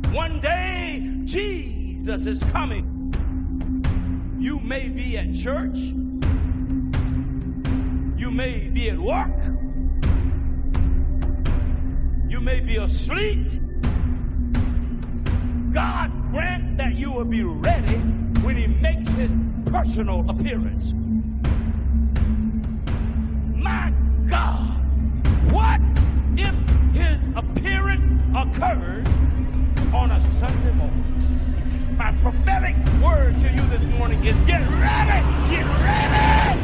One day, Jesus is coming. You may be at church. You may be at work. You may be asleep. God grant that you will be ready when he makes his personal appearance. My God, what if his appearance occurs on a Sunday morning? My prophetic word to you this morning is get ready! Get ready!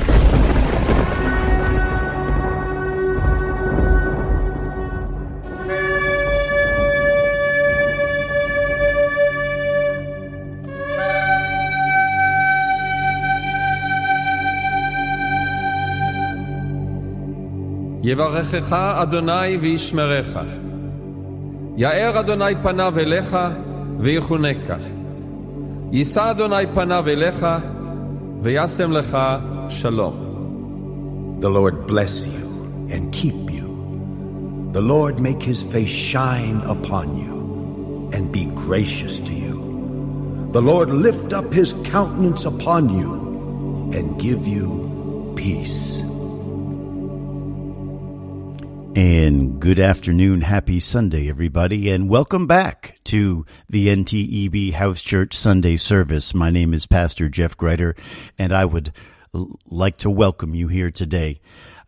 יברכך אדוני וישמרך. יאר אדוני פניו אליך ויחונקה. יישא אדוני פניו אליך וישם לך שלום. The Lord bless you and keep you. The Lord make his face shine upon you and be gracious to you. The Lord lift up his countenance upon you and give you peace. And good afternoon, happy Sunday, everybody, and welcome back to the NTEB House Church Sunday service. My name is Pastor Jeff Greider, and I would like to welcome you here today.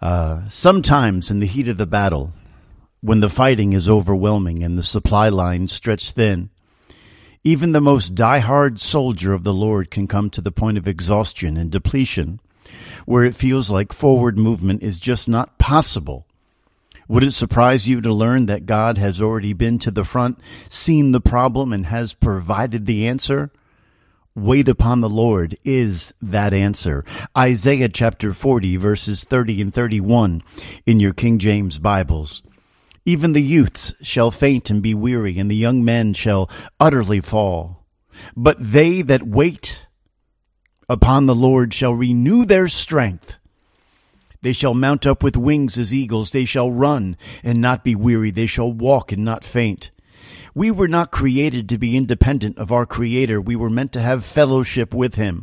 Sometimes in the heat of the battle, when the fighting is overwhelming and the supply lines stretch thin, even the most diehard soldier of the Lord can come to the point of exhaustion and depletion, where it feels like forward movement is just not possible. Would it surprise you to learn that God has already been to the front, seen the problem, and has provided the answer? Wait upon the Lord is that answer. Isaiah chapter 40, verses 30 and 31 in your King James Bibles. Even the youths shall faint and be weary, and the young men shall utterly fall. But they that wait upon the Lord shall renew their strength. They shall mount up with wings as eagles. They shall run and not be weary. They shall walk and not faint. We were not created to be independent of our Creator. We were meant to have fellowship with Him.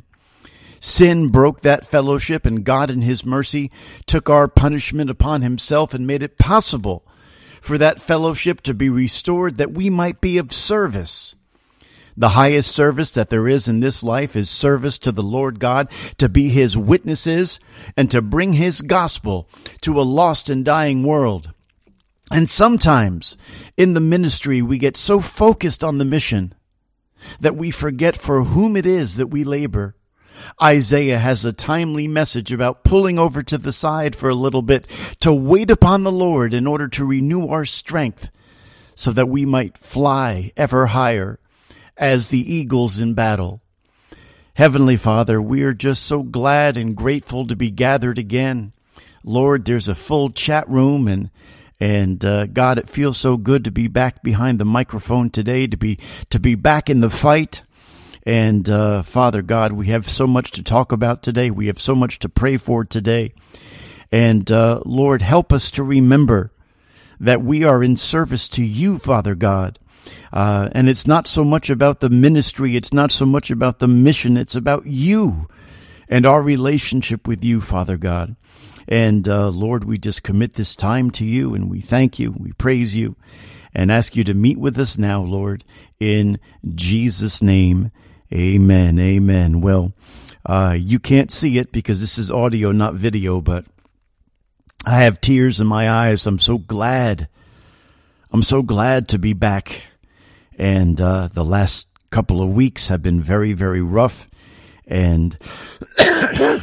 Sin broke that fellowship, and God in His mercy took our punishment upon Himself and made it possible for that fellowship to be restored, that we might be of service. The highest service that there is in this life is service to the Lord God, to be His witnesses and to bring His gospel to a lost and dying world. And sometimes in the ministry we get so focused on the mission that we forget for whom it is that we labor. Isaiah has a timely message about pulling over to the side for a little bit to wait upon the Lord in order to renew our strength so that we might fly ever higher as the eagles in battle. Heavenly Father, we are just so glad and grateful to be gathered again. Lord, there's a full chat room, and God, it feels so good to be back behind the microphone today, to be back in the fight. And Father God, we have so much to talk about today. We have so much to pray for today. And Lord, help us to remember that we are in service to you, Father God. And it's not so much about the ministry. It's not so much about the mission. It's about you and our relationship with you, Father God. And Lord, we just commit this time to you, and we thank you, we praise you, and ask you to meet with us now, Lord, in Jesus' name. Amen. Amen. Well, you can't see it because this is audio, not video, but I have tears in my eyes. I'm so glad to be back. And the last couple of weeks have been very, very rough. And I'm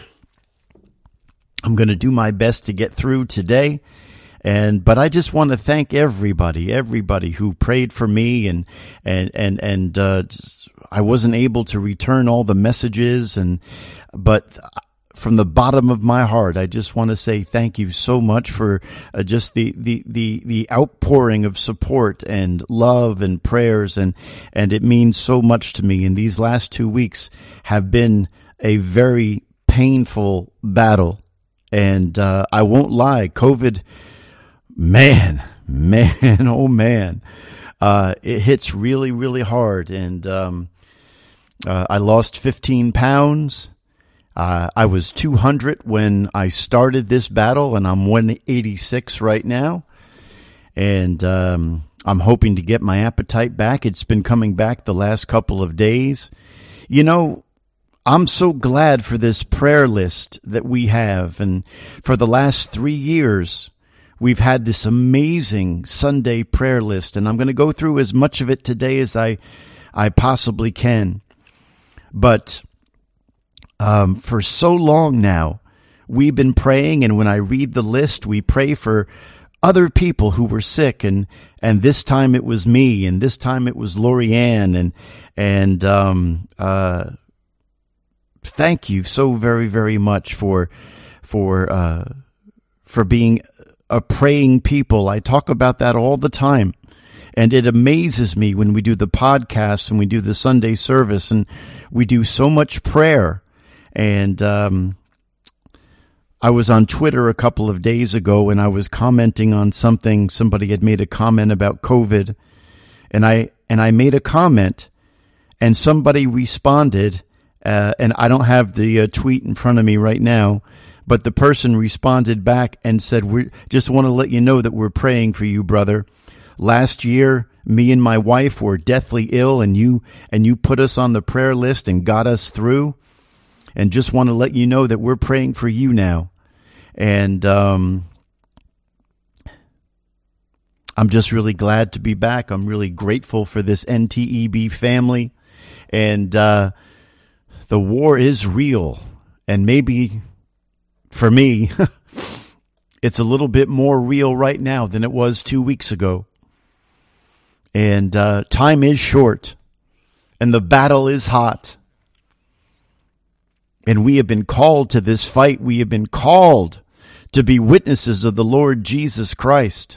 going to do my best to get through today. But I just want to thank everybody who prayed for me, and I wasn't able to return all the messages, but from the bottom of my heart, I just want to say thank you so much for just the outpouring of support and love and prayers, and it means so much to me. And these last 2 weeks have been a very painful battle, and I won't lie, COVID, man, oh man. it hits really, really hard. And I lost 15 pounds. I was 200 when I started this battle, and I'm 186 right now. And I'm hoping to get my appetite back. It's been coming back the last couple of days. You know, I'm so glad for this prayer list that we have. And for the last 3 years, we've had this amazing Sunday prayer list. And I'm going to go through as much of it today as I possibly can. But for so long now, we've been praying. And when I read the list, we pray for other people who were sick, and this time it was me, and this time it was Lori Ann, and thank you so very, very much for being a praying people. I talk about that all the time, and it amazes me when we do the podcasts and we do the Sunday service, and we do so much prayer. And I was on Twitter a couple of days ago, and I was commenting on something. Somebody had made a comment about COVID, and I made a comment, and somebody responded, and I don't have the tweet in front of me right now, but the person responded back and said, "We just want to let you know that we're praying for you, brother. Last year, me and my wife were deathly ill, and you put us on the prayer list and got us through, and just want to let you know that we're praying for you now." And I'm just really glad to be back. I'm really grateful for this NTEB family. And the war is real. And maybe for me, it's a little bit more real right now than it was 2 weeks ago. And time is short. And the battle is hot. And we have been called to this fight. We have been called to be witnesses of the Lord Jesus Christ.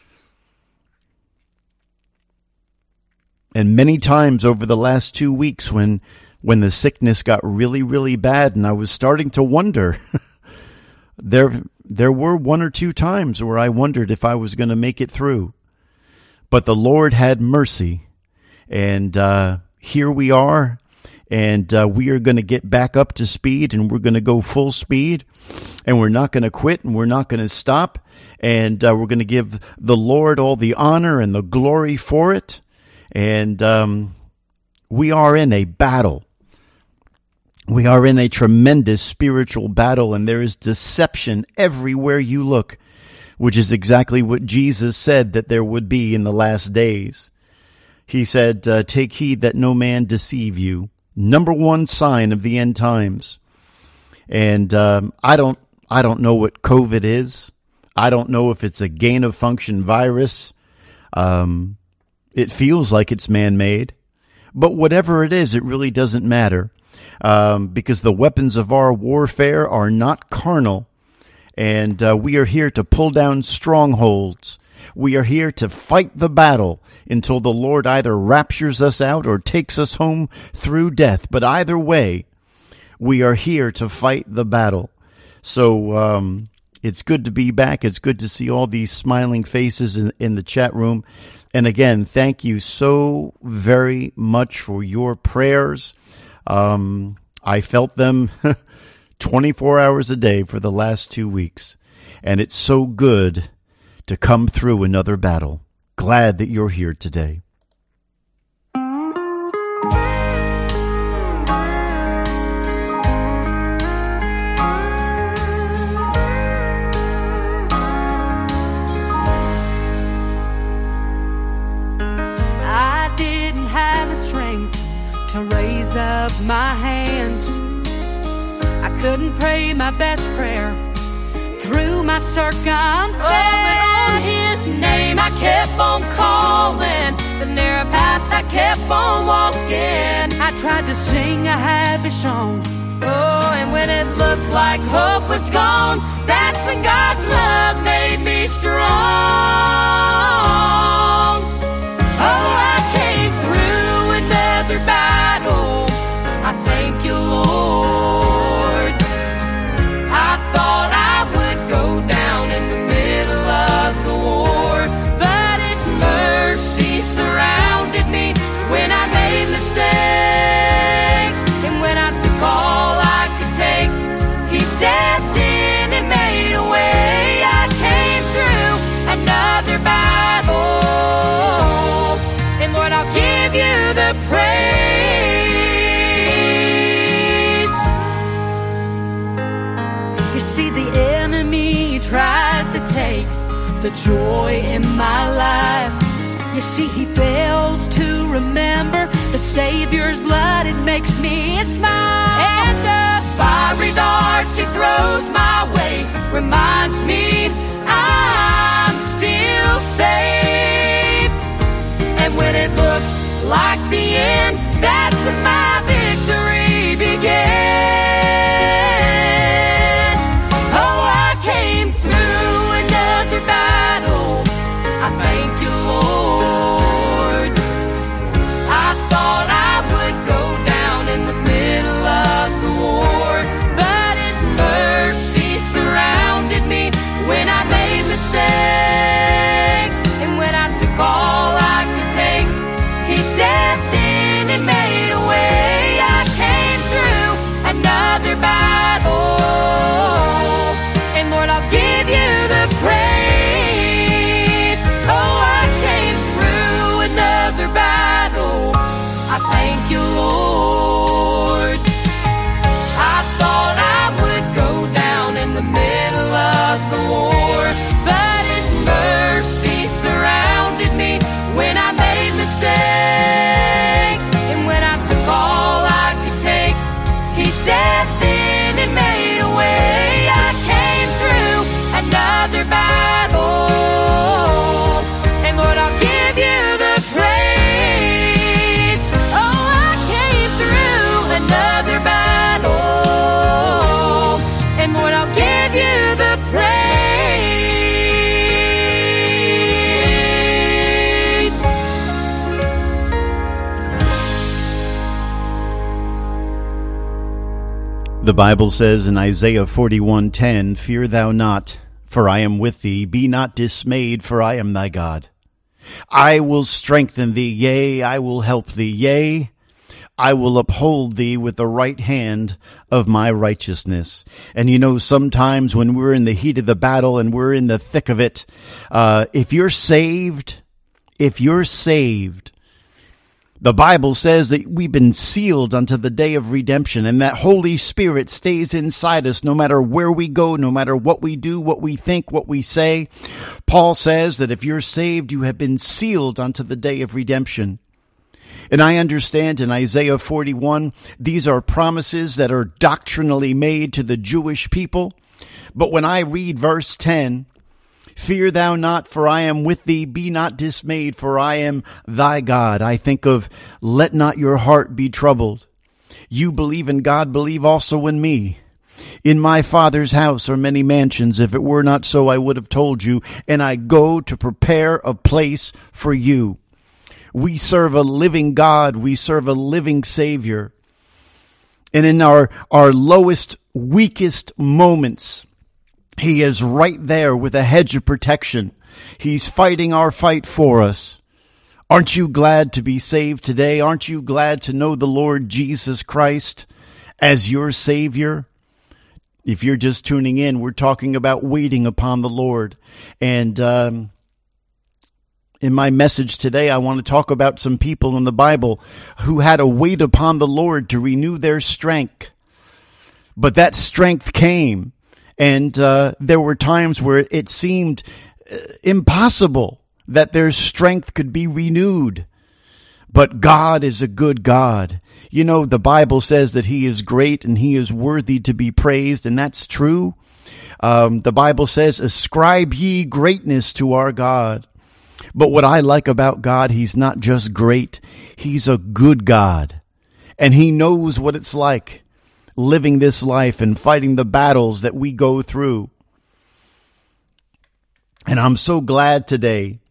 And many times over the last 2 weeks when the sickness got really, really bad, and I was starting to wonder, there were 1 or 2 times where I wondered if I was going to make it through. But the Lord had mercy. And here we are. And we are going to get back up to speed, and we're going to go full speed, and we're not going to quit, and we're not going to stop, and we're going to give the Lord all the honor and the glory for it. And we are in a battle. We are in a tremendous spiritual battle, and there is deception everywhere you look, which is exactly what Jesus said that there would be in the last days. He said, "Take heed that no man deceive you." Number one sign of the end times. And I don't know what COVID is. I don't know if it's a gain-of-function virus. It feels like it's man-made. But whatever it is, it really doesn't matter. Because the weapons of our warfare are not carnal. And we are here to pull down strongholds. We are here to fight the battle until the Lord either raptures us out or takes us home through death. But either way, we are here to fight the battle. So it's good to be back. It's good to see all these smiling faces in the chat room. And again, thank you so very much for your prayers. I felt them 24 hours a day for the last 2 weeks. And it's so good to come through another battle. Glad that you're here today. I didn't have the strength to raise up my hands. I couldn't pray my best prayer through my circumstance. On his name I kept on calling, the narrow path I kept on walking. I tried to sing a happy song, oh, and when it looked like hope was gone, that's when God's love made me strong. Oh, I came through another battle, I thank you, Lord. I thought I would go down in the middle of the war, but His mercy surrounded the joy in my life. You see, he fails to remember the Savior's blood. It makes me smile. And the fiery darts he throws my way reminds me I'm still safe. And when it looks like the end, that's when my victory begins. Oh, I came through another battle. I thank you, Lord. I thought I would go down in the middle of the war, but His mercy surrounded me when I made mistakes. And when I took all I could take, He stepped in and made a way. I came through another battle, and Lord, I'll give you the praise. Oh, I came through another battle. I thank you, Lord. I thought I would go down in the middle of the war, but His mercy surrounded me when I made mistakes. And when I took all I could take, He stepped in and made a way. I came through another battle, and Lord, I'll give you the praise. Oh, I came through another battle, and Lord, I'll give you the praise. The Bible says in Isaiah 41:10, "Fear thou not, for I am with thee. Be not dismayed, for I am thy God. I will strengthen thee, yea, I will help thee, yea, I will uphold thee with the right hand of my righteousness." And you know, sometimes when we're in the heat of the battle and we're in the thick of it, if you're saved, the Bible says that we've been sealed unto the day of redemption, and that Holy Spirit stays inside us no matter where we go, no matter what we do, what we think, what we say. Paul says that if you're saved, you have been sealed unto the day of redemption. And I understand in Isaiah 41, these are promises that are doctrinally made to the Jewish people. But when I read verse 10, "Fear thou not, for I am with thee. Be not dismayed, for I am thy God," I think of, let not your heart be troubled. You believe in God, believe also in me. In my Father's house are many mansions. If it were not so, I would have told you. And I go to prepare a place for you. We serve a living God. We serve a living Savior. And in our lowest, weakest moments, He is right there with a hedge of protection. He's fighting our fight for us. Aren't you glad to be saved today? Aren't you glad to know the Lord Jesus Christ as your Savior? If you're just tuning in, we're talking about waiting upon the Lord. And in my message today, I want to talk about some people in the Bible who had to wait upon the Lord to renew their strength. But that strength came. And there were times where it seemed impossible that their strength could be renewed. But God is a good God. You know, the Bible says that He is great and He is worthy to be praised, and that's true. The Bible says, "Ascribe ye greatness to our God." But what I like about God, He's not just great, He's a good God. And He knows what it's like living this life and fighting the battles that we go through. And I'm so glad today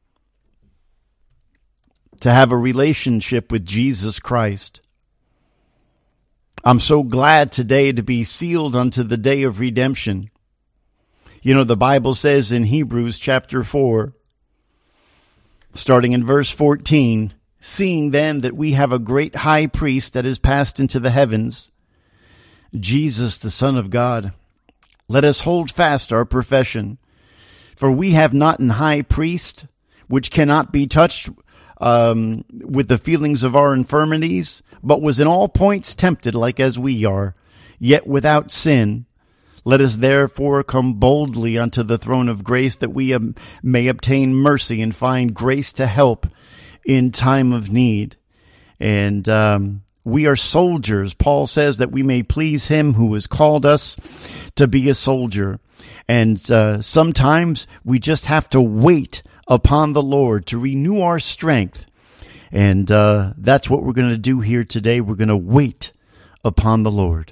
to have a relationship with Jesus Christ. I'm so glad today to be sealed unto the day of redemption. You know, the Bible says in Hebrews chapter 4, starting in verse 14, "Seeing then that we have a great high priest that is passed into the heavens, Jesus, the Son of God, let us hold fast our profession. For we have not an high priest which cannot be touched with the feelings of our infirmities, but was in all points tempted like as we are, yet without sin. Let us therefore come boldly unto the throne of grace, that we may obtain mercy and find grace to help in time of need. And we are soldiers. Paul says that we may please him who has called us to be a soldier. And sometimes we just have to wait upon the Lord to renew our strength. And that's what we're going to do here today. We're going to wait upon the Lord.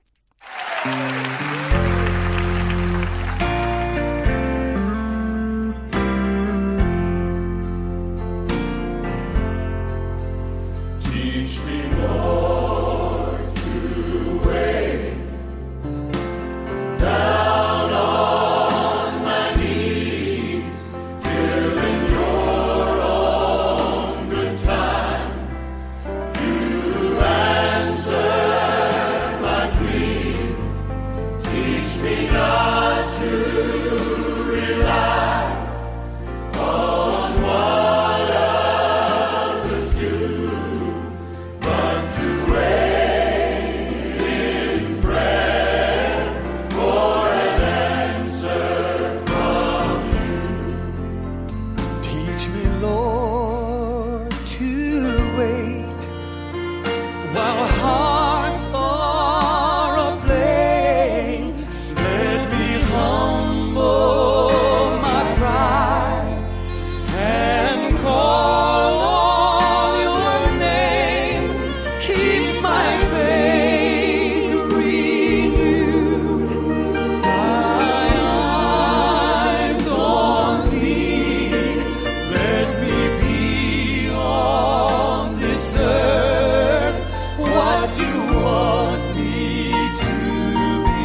Teach me, Lord, to wait down on my knees till in your own good time you answer my plea. Teach me not to rely on what others do, but to wait in prayer for an answer from you. Teach me, Lord, to wait while hearts are aflame. Let me humble my pride and call on your name. Keep my faith renewed, my eyes on thee. Let me be on this earth what you want me to be.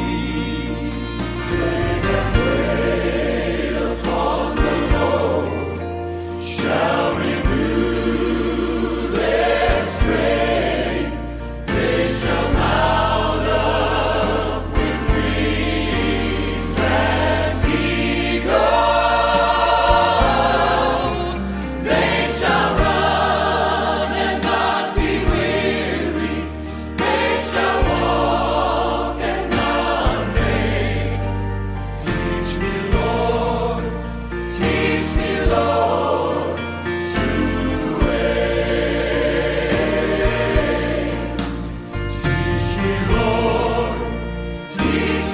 Wait upon the Lord, shall renew their strength. They shall mount up with wings as eagles. They shall run and not be weary. They shall walk and not faint. Teach me, Lord, to wait. Teach me, Lord, to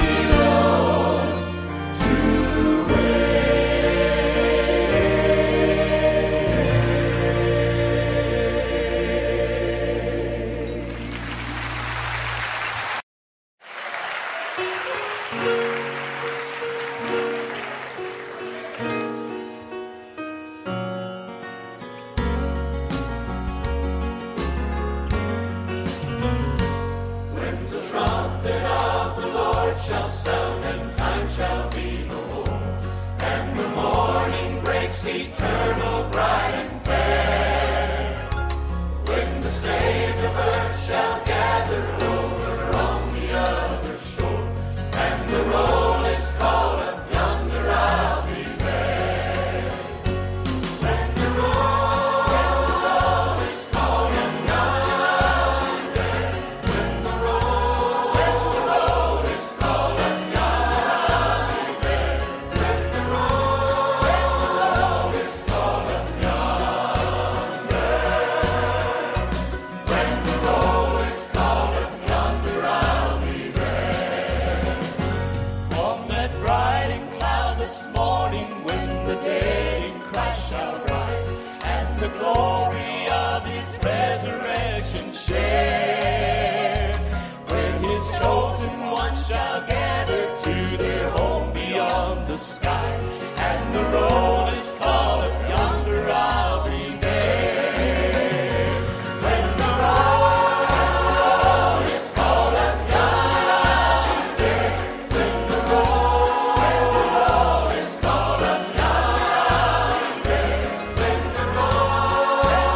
When the trumpet of the Lord shall sound, and time shall be no more, and the morning breaks eternal, bright and fair. When the saved of earth shall gather over on the other shore, and the roll is called up yonder, I'll be there. When the roll is called up yonder, when the roll is called up yonder, when the roll is called up yonder, when the roll is called up yonder, I'll be there. On that bright and cloudless morning, when the dead in Christ shall rise, and the glory of his resurrection share, when his chosen ones shall gather to their home beyond the skies, and the roll is called up yonder, I'll be there. When the roll is called up yonder, when the roll is called up yonder, when the roll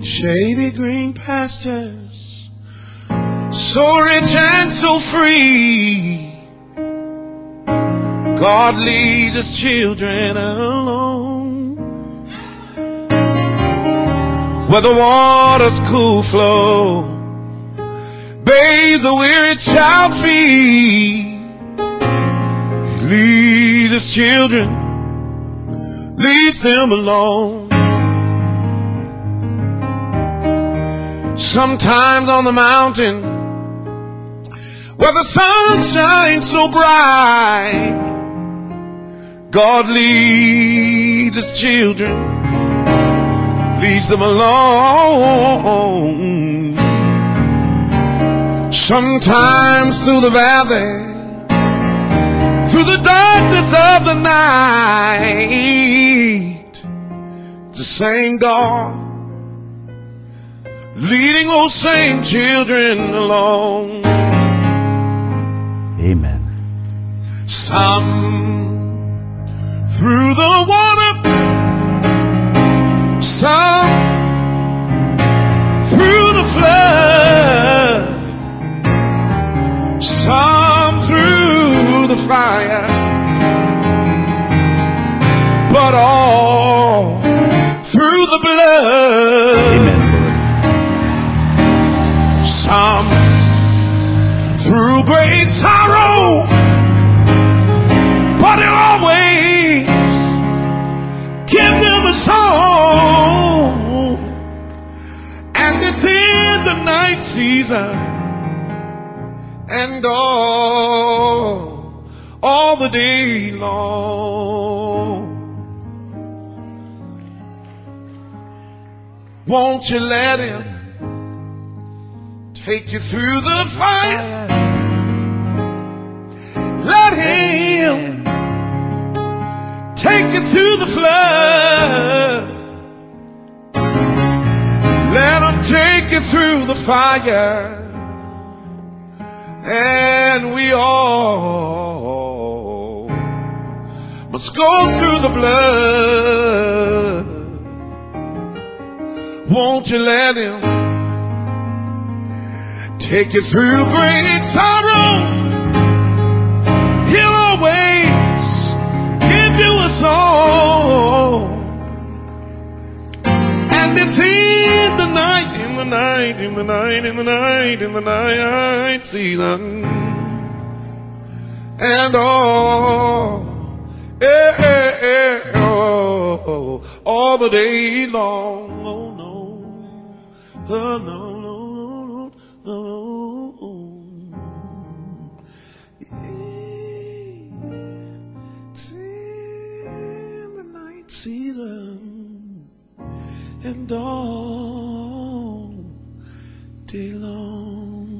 shady green pastures, so rich and so free. God leads his children alone, where the water's cool flow bathes the weary child feet. He leads his children, leads them alone. Sometimes on the mountain where the sun shines so bright, God leads his children, leads them alone. Sometimes through the valley, through the darkness of the night, the same God leading those same children along. Amen. Some through the water, some through the flood, some through the fire, but all through the blood. Amen, Lord. Some through great sorrow, but he'll always give them a song. And it's in the night season, and all the day long. Won't you let him take you through the fire? Let him take you through the flood. Let him take you through the fire. And we all must go through the blood. Won't you let him take you through great sorrow? He'll always give you a song. And it's in the night, in the night, in the night, in the night, in the night season, and all the day long. Oh no, oh no, no, no, no. It's in the night season, and all day long.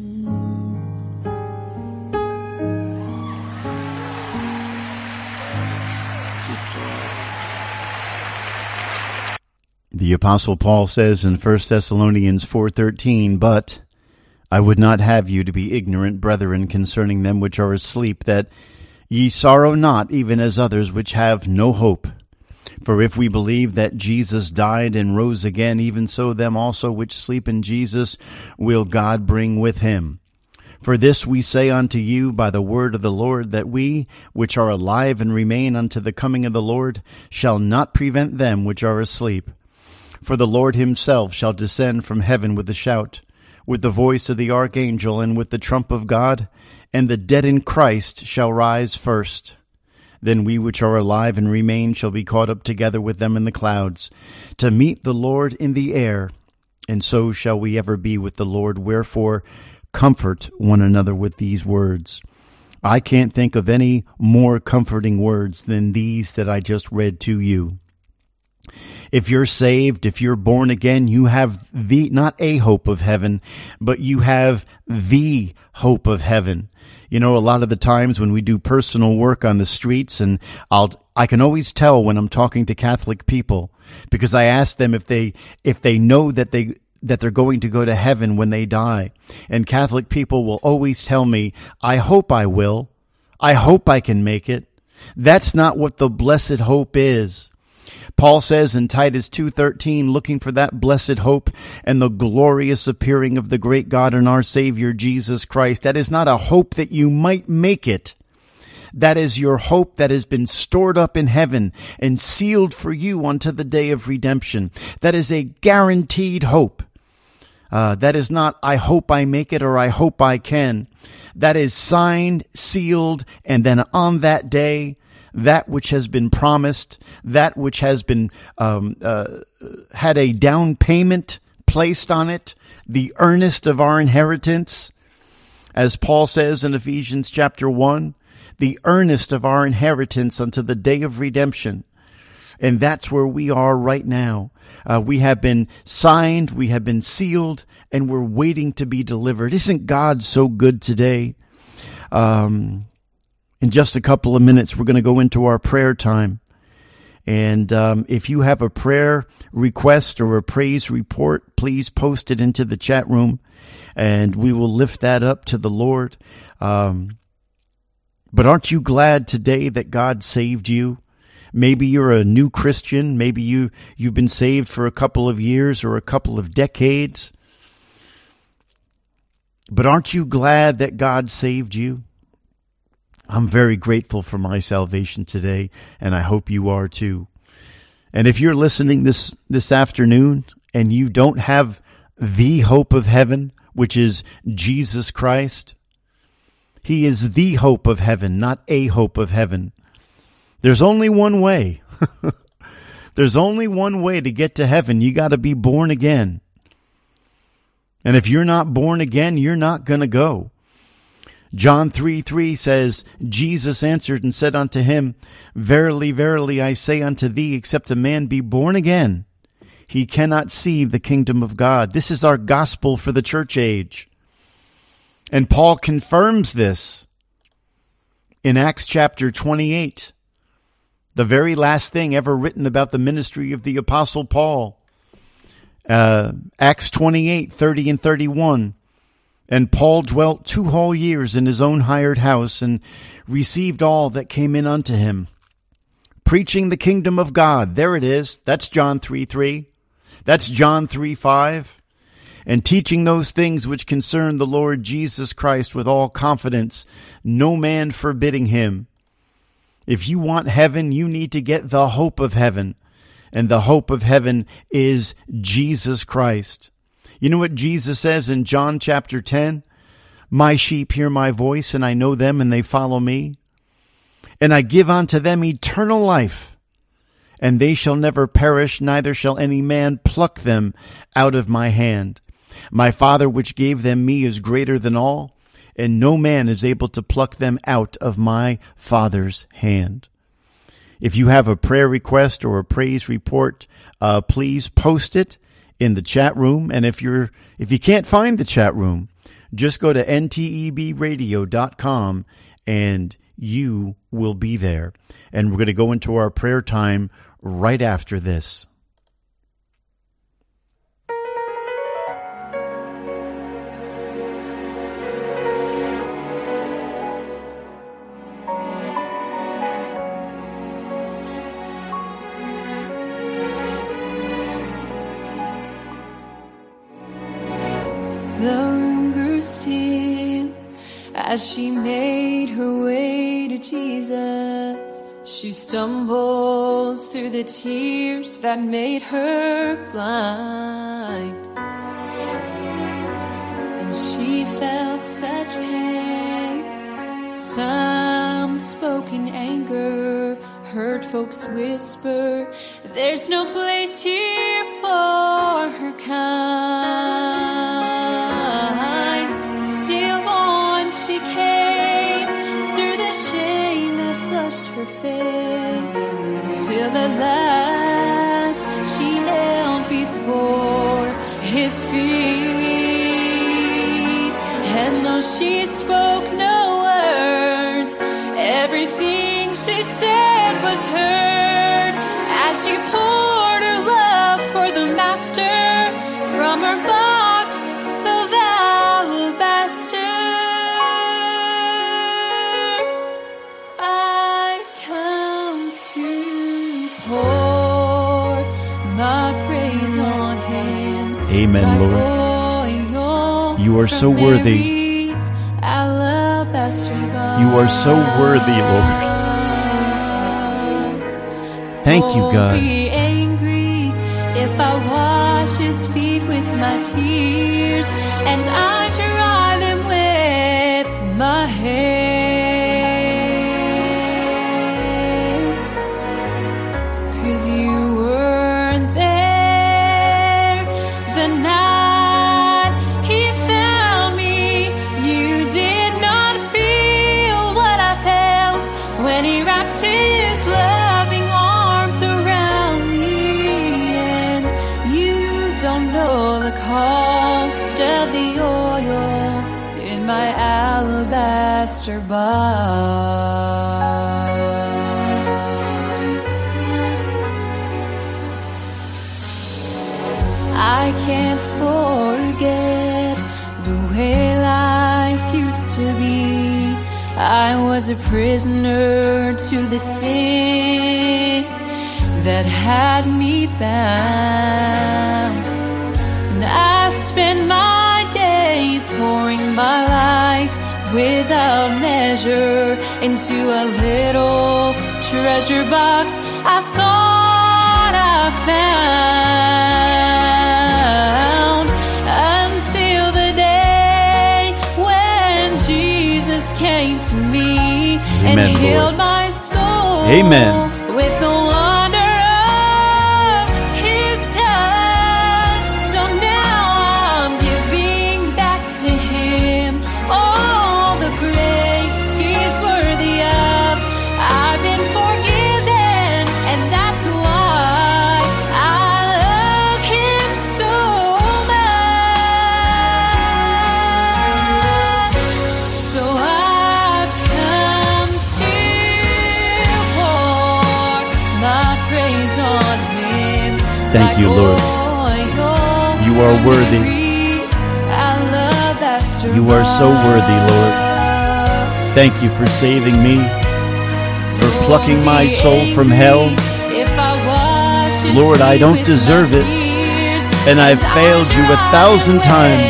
The Apostle Paul says in 1 Thessalonians 4:13, "But I would not have you to be ignorant, brethren, concerning them which are asleep, that ye sorrow not, even as others which have no hope. For if we believe that Jesus died and rose again, even so them also which sleep in Jesus will God bring with him. For this we say unto you by the word of the Lord, that we, which are alive and remain unto the coming of the Lord, shall not prevent them which are asleep. For the Lord himself shall descend from heaven with a shout, with the voice of the archangel, and with the trump of God, and the dead in Christ shall rise first. Then we which are alive and remain shall be caught up together with them in the clouds, to meet the Lord in the air, and so shall we ever be with the Lord. Wherefore, comfort one another with these words." I can't think of any more comforting words than these that I just read to you. If you're saved, if you're born again, you have not a hope of heaven, but you have the hope of heaven. You know, a lot of the times when we do personal work on the streets, and I can always tell when I'm talking to Catholic people, because I ask them if they know that they're going to go to heaven when they die. And Catholic people will always tell me, I hope I will. I hope I can make it. That's not what the blessed hope is. Paul says in Titus 2:13, looking for that blessed hope and the glorious appearing of the great God and our Savior, Jesus Christ. That is not a hope that you might make it. That is your hope that has been stored up in heaven and sealed for you unto the day of redemption. That is a guaranteed hope. That is not, I hope I make it or I hope I can. That is signed, sealed, and then on that day, that which has been promised, that which has been had a down payment placed on it, the earnest of our inheritance, as Paul says in Ephesians chapter 1, the earnest of our inheritance unto the day of redemption. And that's where we are right now. We have been signed, we have been sealed, and we're waiting to be delivered. Isn't God so good today? In just a couple of minutes, we're going to go into our prayer time. And if you have a prayer request or a praise report, please post it into the chat room, and we will lift that up to the Lord. But aren't you glad today that God saved you? Maybe you're a new Christian. Maybe you've been saved for a couple of years or a couple of decades. But aren't you glad that God saved you? I'm very grateful for my salvation today, and I hope you are too. And if you're listening this afternoon and you don't have the hope of heaven, which is Jesus Christ, He is the hope of heaven, not a hope of heaven. There's only one way. There's only one way to get to heaven. You got to be born again. And if you're not born again, you're not going to go. John 3:3 says, Jesus answered and said unto him, Verily, verily, I say unto thee, except a man be born again, he cannot see the kingdom of God. This is our gospel for the church age. And Paul confirms this in Acts chapter 28, the very last thing ever written about the ministry of the Apostle Paul. Acts 28, 30 and 31. And Paul dwelt 2 whole years in his own hired house, and received all that came in unto him, preaching the kingdom of God. There it is. That's John 3:3. That's John 3:5. And teaching those things which concern the Lord Jesus Christ with all confidence, no man forbidding him. If you want heaven, you need to get the hope of heaven. And the hope of heaven is Jesus Christ. You know what Jesus says in John chapter 10? My sheep hear my voice, and I know them, and they follow me. And I give unto them eternal life, and they shall never perish, neither shall any man pluck them out of my hand. My Father which gave them me is greater than all, and no man is able to pluck them out of my Father's hand. If you have a prayer request or a praise report, please post it in the chat room. And if you can't find the chat room, just go to ntebradio.com and you will be there. And we're going to go into our prayer time right after this. The room grew still as she made her way to Jesus. She stumbles through the tears that made her blind, and she felt such pain. Some spoke in anger, heard folks whisper, there's no place here for her kind. Still on she came through the shame that flushed her face, until at last she knelt before his feet. And though she spoke no words, everything she said was heard as she poured her love for the Master from her box of alabaster. I've come to pour Amen, Lord. You are so worthy. You are so worthy, Lord. Thank you, God. Be angry if I wash his feet with my tears and I dry them with my hair. 'Cause you weren't there the night he found me. You did not feel what I felt when he wrapped his loving arms around me. And you don't know the cost of the oil in my alabaster box. I can't forget the way life used to be. I was a prisoner to the sin that had me bound. And I spent my days pouring my life without measure into a little treasure box I thought I found. Until the day when Jesus came to me and Amen, healed Lord. my soul. Amen. With the wonder of his touch. So now I'm giving back to him all the praise he's worthy of. I've been forgiven, and that's why I love him so much. So I've come to pour my praise on him. Thank you, Lord. You are worthy. You are so worthy, Lord. Thank you for saving me, for plucking my soul from hell. Lord, I don't deserve it, and I've failed you 1,000 times.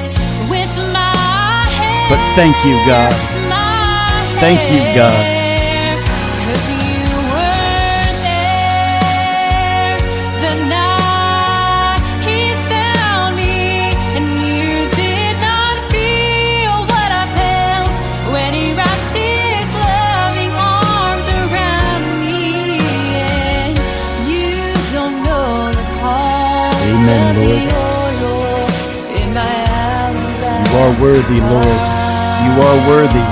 But thank you, God. Thank you, God. Amen, Lord. You are worthy, Lord. You are worthy.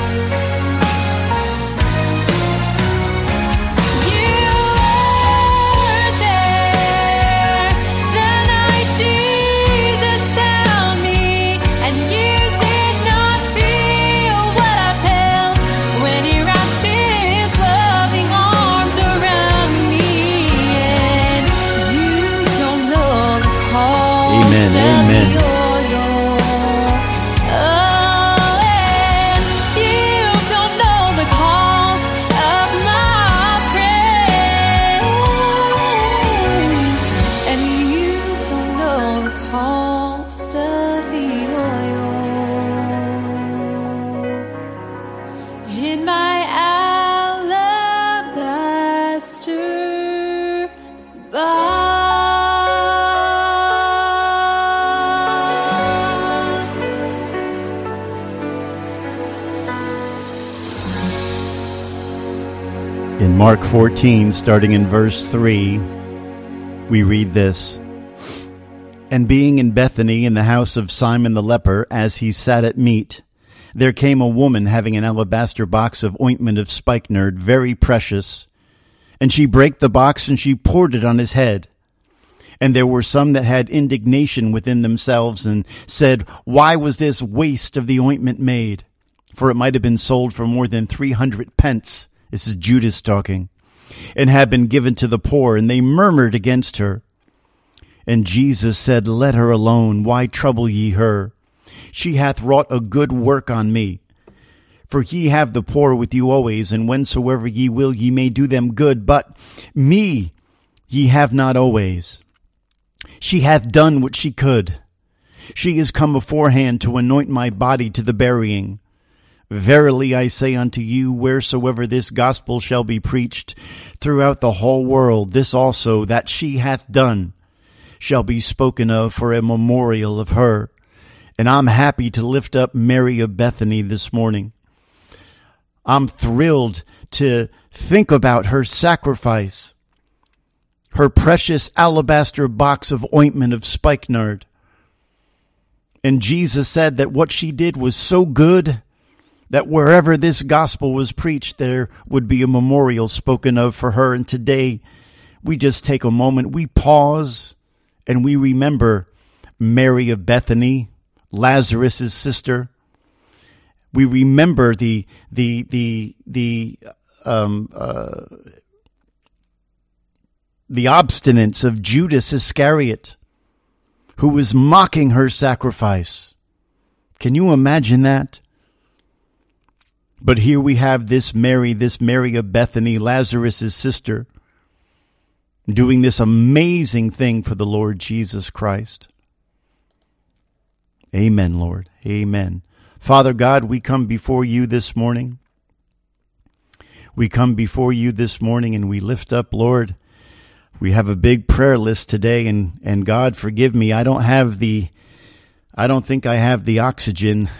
Amen, amen. In my alabaster box. In Mark 14, starting in verse 3, we read this. And being in Bethany in the house of Simon the leper, as he sat at meat, there came a woman having an alabaster box of ointment of spikenard, very precious. And she brake the box, and she poured it on his head. And there were some that had indignation within themselves, and said, Why was this waste of the ointment made? For it might have been sold for more than 300 pence. This is Judas talking. And had been given to the poor, and they murmured against her. And Jesus said, Let her alone, why trouble ye her? She hath wrought a good work on me. For ye have the poor with you always, and whensoever ye will ye may do them good, but me ye have not always. She hath done what she could. She is come beforehand to anoint my body to the burying. Verily I say unto you, wheresoever this gospel shall be preached throughout the whole world, this also that she hath done shall be spoken of for a memorial of her. And I'm happy to lift up Mary of Bethany this morning. I'm thrilled to think about her sacrifice, her precious alabaster box of ointment of spikenard. And Jesus said that what she did was so good that wherever this gospel was preached, there would be a memorial spoken of for her. And today, we just take a moment, we pause, and we remember Mary of Bethany, Lazarus' sister. We remember the obstinance of Judas Iscariot, who was mocking her sacrifice. Can you imagine that? But here we have this Mary of Bethany, Lazarus' sister, doing this amazing thing for the Lord Jesus Christ. Amen, Lord. Amen. Father God, we come before you this morning. We come before you this morning and we lift up, Lord, we have a big prayer list today, and God, forgive me, I don't think I have the oxygen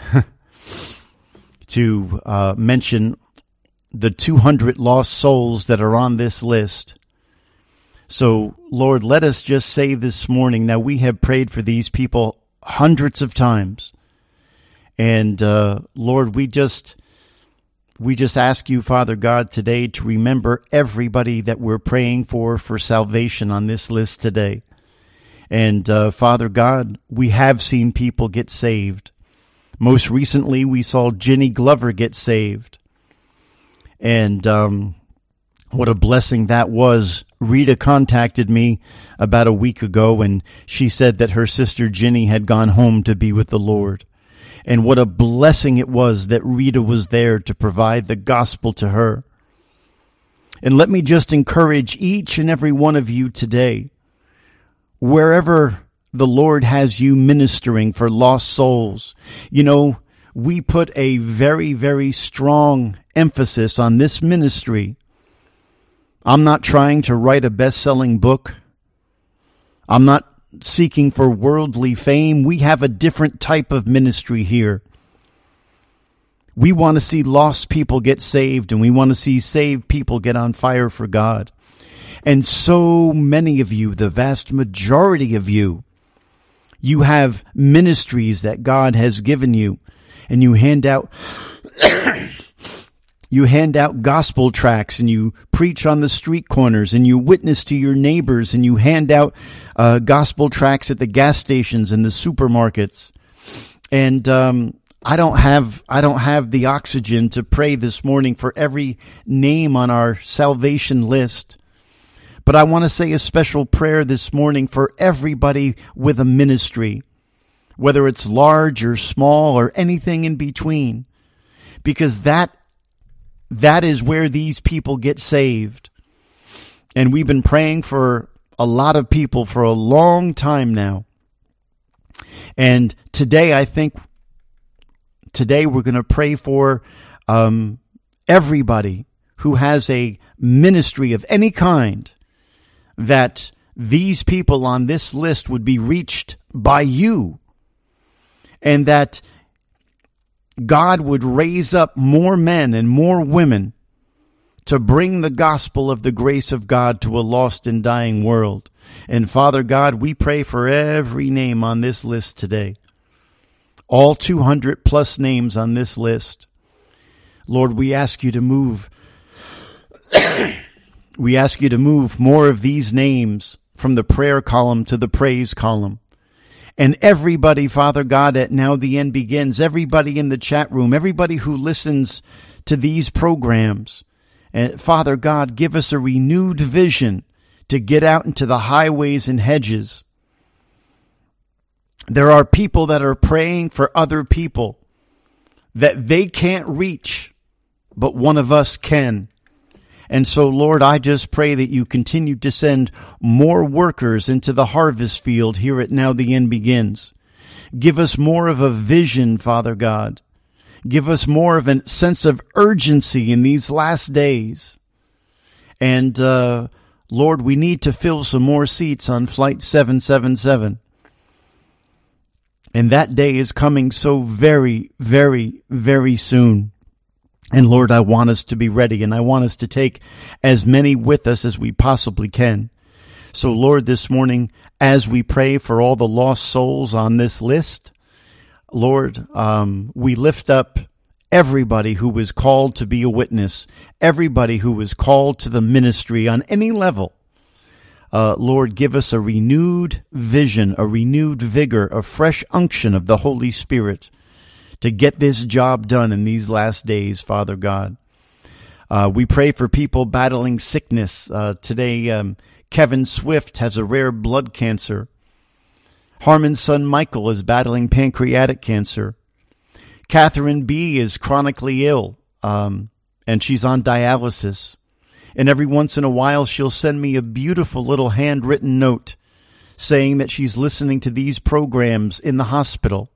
to mention the 200 lost souls that are on this list. So, Lord, let us just say this morning, now we have prayed for these people hundreds of times. And, Lord, we just ask you, Father God, today to remember everybody that we're praying for salvation on this list today. And, Father God, we have seen people get saved. Most recently, we saw Jenny Glover get saved. And what a blessing that was. Rita contacted me about a week ago, and she said that her sister Jenny had gone home to be with the Lord. And what a blessing it was that Rita was there to provide the gospel to her. And let me just encourage each and every one of you today, wherever the Lord has you ministering for lost souls. You know, we put a very, very strong emphasis on this ministry. I'm not trying to write a best-selling book. I'm not seeking for worldly fame. We have a different type of ministry here. We want to see lost people get saved, and we want to see saved people get on fire for God. And so many of you, the vast majority of you, you have ministries that God has given you, and you hand out gospel tracts, and you preach on the street corners, and you witness to your neighbors, and you hand out gospel tracts at the gas stations and the supermarkets. And I don't have the oxygen to pray this morning for every name on our salvation list. But I want to say a special prayer this morning for everybody with a ministry, whether it's large or small or anything in between, because that is where these people get saved. And we've been praying for a lot of people for a long time now. And today, we're going to pray for everybody who has a ministry of any kind, that these people on this list would be reached by you, and that God would raise up more men and more women to bring the gospel of the grace of God to a lost and dying world. And Father God, we pray for every name on this list today. All 200 plus names on this list. Lord, we ask you to move. We ask you to move more of these names from the prayer column to the praise column. And everybody, Father God, at Now the End Begins, everybody in the chat room, everybody who listens to these programs, and Father God, give us a renewed vision to get out into the highways and hedges. There are people that are praying for other people that they can't reach, but one of us can. And so, Lord, I just pray that you continue to send more workers into the harvest field here at Now the End Begins. Give us more of a vision, Father God. Give us more of a sense of urgency in these last days. And, Lord, we need to fill some more seats on Flight 777. And that day is coming so very, very, very soon. And Lord, I want us to be ready, and I want us to take as many with us as we possibly can. So Lord, this morning, as we pray for all the lost souls on this list, Lord, we lift up everybody who was called to be a witness, everybody who was called to the ministry on any level. Lord, give us a renewed vision, a renewed vigor, a fresh unction of the Holy Spirit to get this job done in these last days, Father God. We pray for people battling sickness. Today, Kevin Swift has a rare blood cancer. Harmon's son Michael is battling pancreatic cancer. Catherine B. is chronically ill, and she's on dialysis. And every once in a while, she'll send me a beautiful little handwritten note saying that she's listening to these programs in the hospital.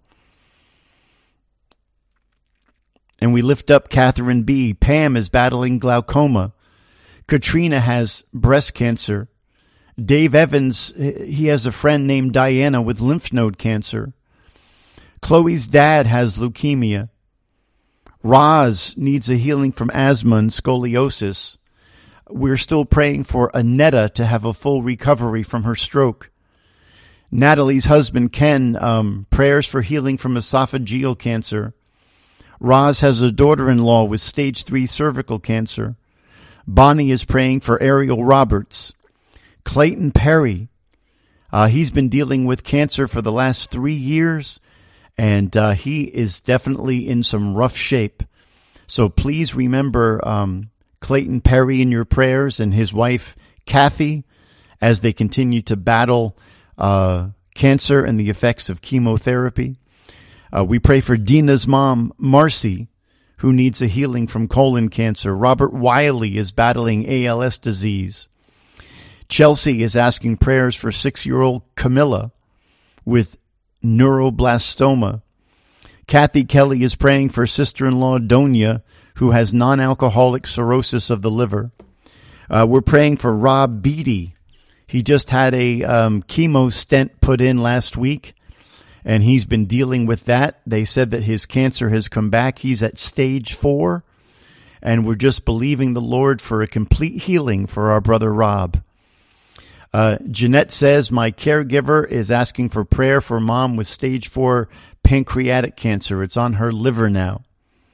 And we lift up Catherine B. Pam is battling glaucoma. Katrina has breast cancer. Dave Evans, he has a friend named Diana with lymph node cancer. Chloe's dad has leukemia. Roz needs a healing from asthma and scoliosis. We're still praying for Annetta to have a full recovery from her stroke. Natalie's husband, Ken, prayers for healing from esophageal cancer. Roz has a daughter-in-law with stage 3 cervical cancer. Bonnie is praying for Ariel Roberts. Clayton Perry, he's been dealing with cancer for the last 3 years, and he is definitely in some rough shape. So please remember Clayton Perry in your prayers, and his wife, Kathy, as they continue to battle cancer and the effects of chemotherapy. We pray for Dina's mom, Marcy, who needs a healing from colon cancer. Robert Wiley is battling ALS disease. Chelsea is asking prayers for 6-year-old Camilla with neuroblastoma. Kathy Kelly is praying for sister-in-law Donia, who has non-alcoholic cirrhosis of the liver. We're praying for Rob Beatty. He just had a chemo stent put in last week, and he's been dealing with that. They said that his cancer has come back. He's at stage 4, and we're just believing the Lord for a complete healing for our brother Rob. Jeanette says, my caregiver is asking for prayer for mom with stage 4 pancreatic cancer. It's on her liver now.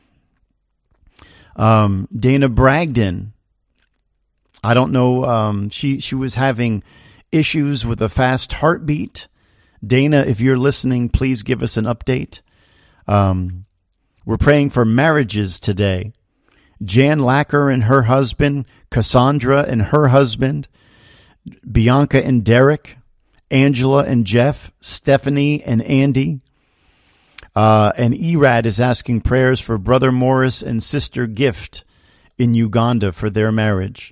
Dana Bragdon, I don't know, she was having issues with a fast heartbeat. Dana, if you're listening, please give us an update. We're praying for marriages today. Jan Lacker and her husband, Cassandra and her husband, Bianca and Derek, Angela and Jeff, Stephanie and Andy. And Erad is asking prayers for Brother Morris and Sister Gift in Uganda for their marriage.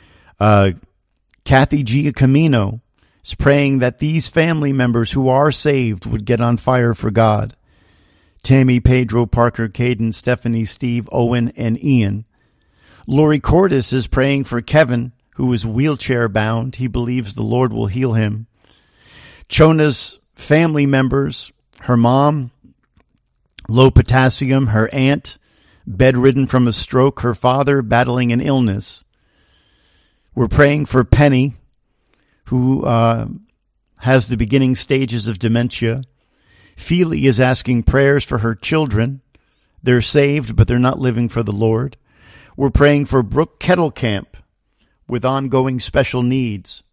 Kathy Giacomino is praying that these family members who are saved would get on fire for God. Tammy, Pedro, Parker, Caden, Stephanie, Steve, Owen, and Ian. Lori Cordes is praying for Kevin, who is wheelchair bound. He believes the Lord will heal him. Chona's family members, her mom, low potassium, her aunt, bedridden from a stroke, her father battling an illness. We're praying for Penny, who has the beginning stages of dementia. Feely is asking prayers for her children. They're saved, but they're not living for the Lord. We're praying for Brooke Kettlecamp with ongoing special needs.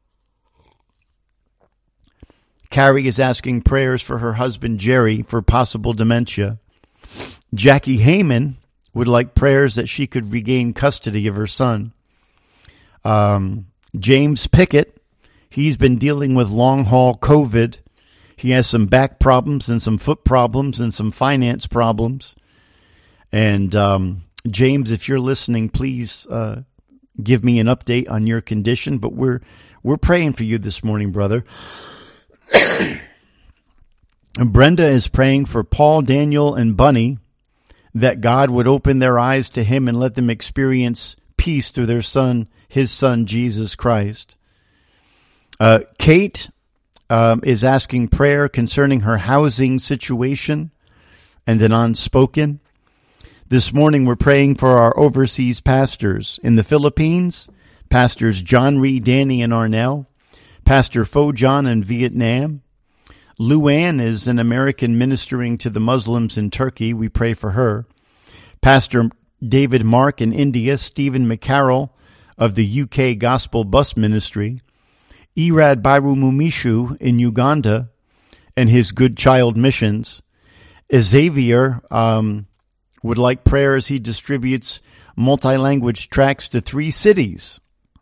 Carrie is asking prayers for her husband, Jerry, for possible dementia. Jackie Heyman would like prayers that she could regain custody of her son. James Pickett, he's been dealing with long-haul COVID. He has some back problems and some foot problems and some finance problems. And James, if you're listening, please give me an update on your condition, but we're praying for you this morning, brother. And Brenda is praying for Paul, Daniel, and Bunny, that God would open their eyes to him and let them experience peace through his son, Jesus Christ. Kate is asking prayer concerning her housing situation and an unspoken. This morning we're praying for our overseas pastors in the Philippines, Pastors John Ree, Danny, and Arnell, Pastor Pho John in Vietnam. Luann is an American ministering to the Muslims in Turkey. We pray for her. Pastor David Mark in India, Stephen McCarroll of the UK Gospel Bus Ministry, Irad Bairu Mumishu in Uganda and his Good Child Missions. Xavier would like prayer as he distributes multi-language tracts to 3 cities.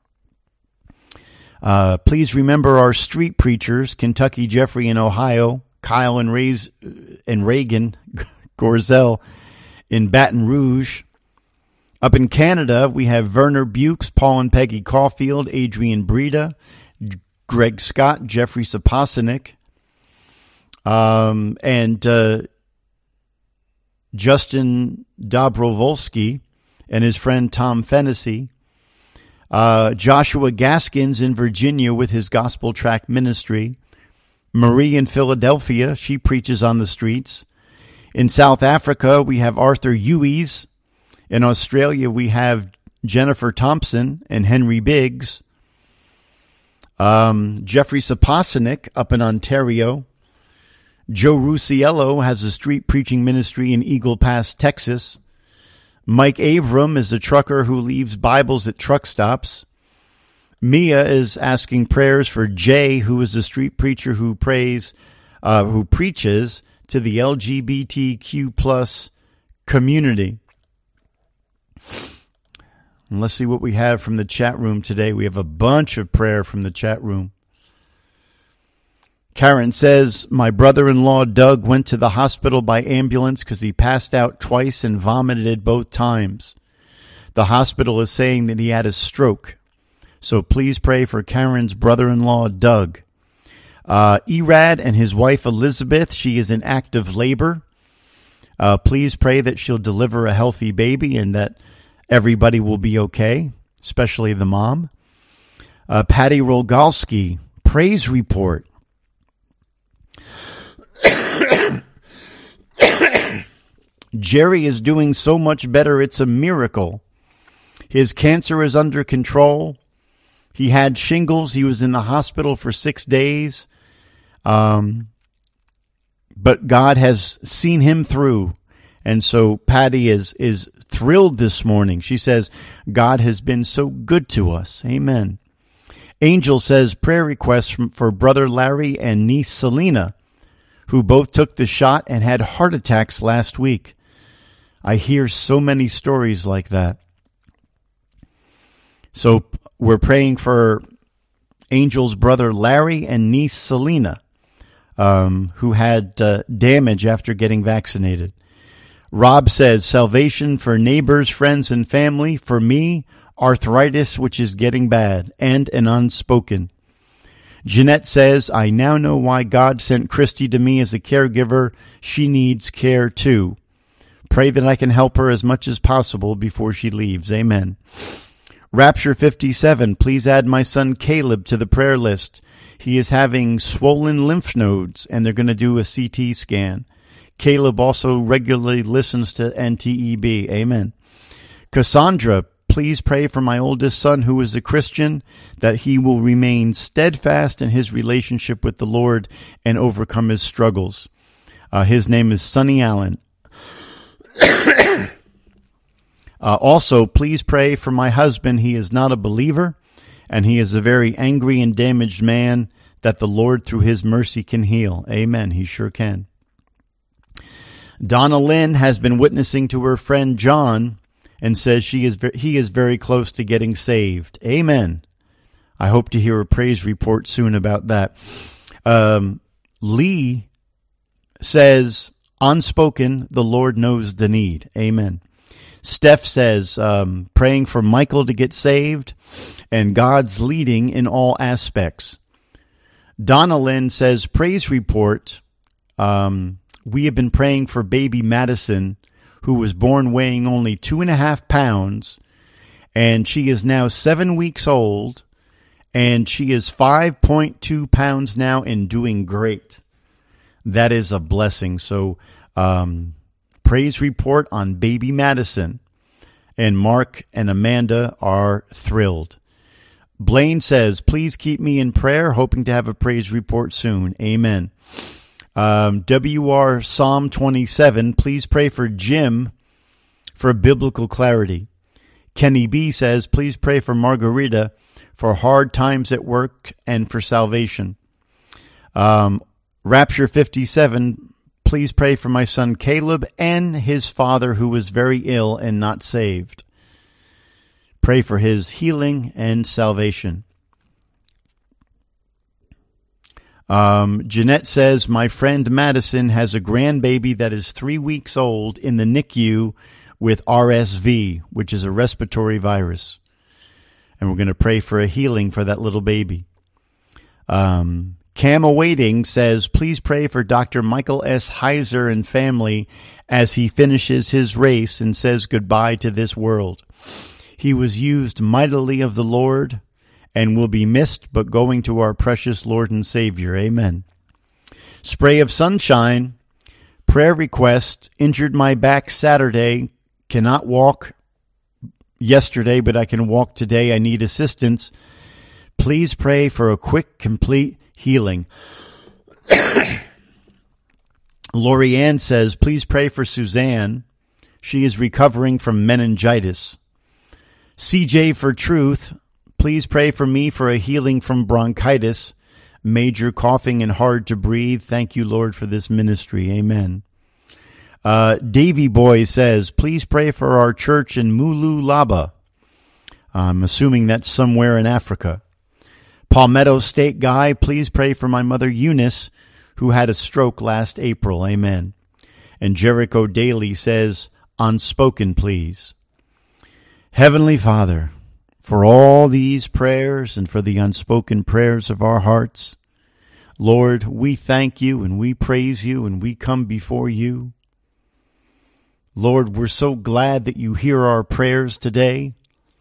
Please remember our street preachers, Kentucky Jeffrey in Ohio, Kyle and Reagan Gorzel in Baton Rouge. Up in Canada, we have Werner Bukes, Paul and Peggy Caulfield, Adrian Breda, Greg Scott, Jeffrey Sapasinik, and Justin Dobrovolsky and his friend Tom Fennessy. Joshua Gaskins in Virginia with his gospel tract ministry. Marie in Philadelphia, she preaches on the streets. In South Africa, we have Arthur Hueys. In Australia, we have Jennifer Thompson and Henry Biggs. Jeffrey Sapasinik up in Ontario. Joe Rusiello has a street preaching ministry in Eagle Pass, Texas. Mike Avram is a trucker who leaves Bibles at truck stops. Mia is asking prayers for Jay, who is a street preacher who preaches to the LGBTQ plus community. And let's see what we have from the chat room today. We have a bunch of prayer from the chat room. Karen says, my brother-in-law Doug went to the hospital by ambulance because he passed out twice and vomited both times. The hospital is saying that he had a stroke. So please pray for Karen's brother-in-law Doug. Erad and his wife Elizabeth, she is in active labor. Please pray that she'll deliver a healthy baby and that everybody will be okay, especially the mom. Patty Rolgalski, praise report. Jerry is doing so much better, it's a miracle. His cancer is under control. He had shingles. He was in the hospital for 6 days. But God has seen him through. And so Patty is thrilled this morning. She says, God has been so good to us. Amen. Angel says prayer requests for brother Larry and niece Selena, who both took the shot and had heart attacks last week. I hear so many stories like that. So we're praying for Angel's brother Larry and niece Selena, who had damage after getting vaccinated. Rob says, salvation for neighbors, friends, and family. For me, arthritis, which is getting bad, and an unspoken. Jeanette says, I now know why God sent Christy to me as a caregiver. She needs care too. Pray that I can help her as much as possible before she leaves. Amen. Rapture 57, please add my son Caleb to the prayer list. He is having swollen lymph nodes, and they're going to do a CT scan. Caleb also regularly listens to NTEB. Amen. Cassandra, please pray for my oldest son who is a Christian, that he will remain steadfast in his relationship with the Lord and overcome his struggles. His name is Sonny Allen. Also, please pray for my husband. He is not a believer, and he is a very angry and damaged man that the Lord, through his mercy, can heal. Amen. He sure can. Donna Lynn has been witnessing to her friend John and says he is very close to getting saved. Amen. I hope to hear a praise report soon about that. Lee says, unspoken, the Lord knows the need. Amen. Steph says, praying for Michael to get saved and God's leading in all aspects. Donna Lynn says, praise report. We have been praying for baby Madison, who was born weighing only 2.5 pounds, and she is now 7 weeks old, and she is 5.2 pounds now and doing great. That is a blessing. So, praise report on baby Madison. And Mark and Amanda are thrilled. Blaine says, please keep me in prayer, hoping to have a praise report soon. Amen. WR Psalm 27, please pray for Jim for biblical clarity. Kenny B says, please pray for Margarita for hard times at work and for salvation. Rapture 57, please pray for my son Caleb and his father who was very ill and not saved. Pray for his healing and salvation. Jeanette says, my friend Madison has a grandbaby that is 3 weeks old in the NICU with RSV, which is a respiratory virus. And we're going to pray for a healing for that little baby. Cam Awaiting says, please pray for Dr. Michael S. Heiser and family as he finishes his race and says goodbye to this world. He was used mightily of the Lord and will be missed, but going to our precious Lord and Savior. Amen. Spray of Sunshine, prayer request, injured my back Saturday, cannot walk yesterday, but I can walk today. I need assistance. Please pray for a quick, complete healing. Lori Ann says, please pray for Suzanne. She is recovering from meningitis. CJ for Truth, please pray for me for a healing from bronchitis, major coughing and hard to breathe. Thank you, Lord, for this ministry. Amen. Davy Boy says, please pray for our church in Mululaba. I'm assuming that's somewhere in Africa. Palmetto State Guy, please pray for my mother Eunice, who had a stroke last April. Amen. And Jericho Daly says, unspoken, please. Heavenly Father, for all these prayers and for the unspoken prayers of our hearts, Lord, we thank you and we praise you and we come before you. Lord, we're so glad that you hear our prayers today.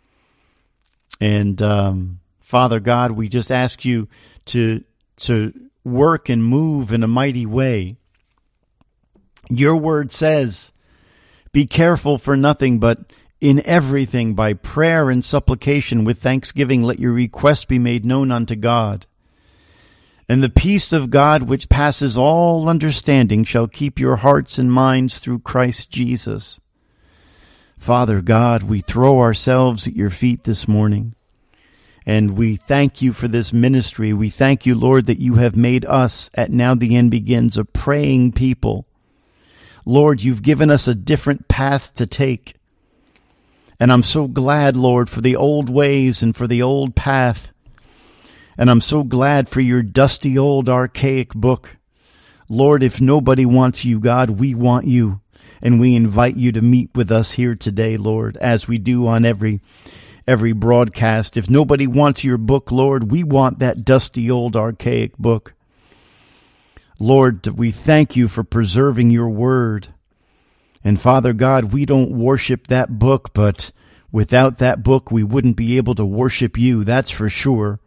And Father God, we just ask you to work and move in a mighty way. Your word says, be careful for nothing, but in everything by prayer and supplication with thanksgiving let your requests be made known unto God. And the peace of God which passes all understanding shall keep your hearts and minds through Christ Jesus. Father God, we throw ourselves at your feet this morning. And we thank you for this ministry. We thank you, Lord, that you have made us at Now the End Begins a praying people. Lord, you've given us a different path to take. And I'm so glad, Lord, for the old ways and for the old path. And I'm so glad for your dusty old archaic book. Lord, if nobody wants you, God, we want you. And we invite you to meet with us here today, Lord, as we do on every broadcast. If nobody wants your book, Lord, we want that dusty old archaic book. Lord, we thank you for preserving your word. And Father God, we don't worship that book, but without that book, we wouldn't be able to worship you, that's for sure.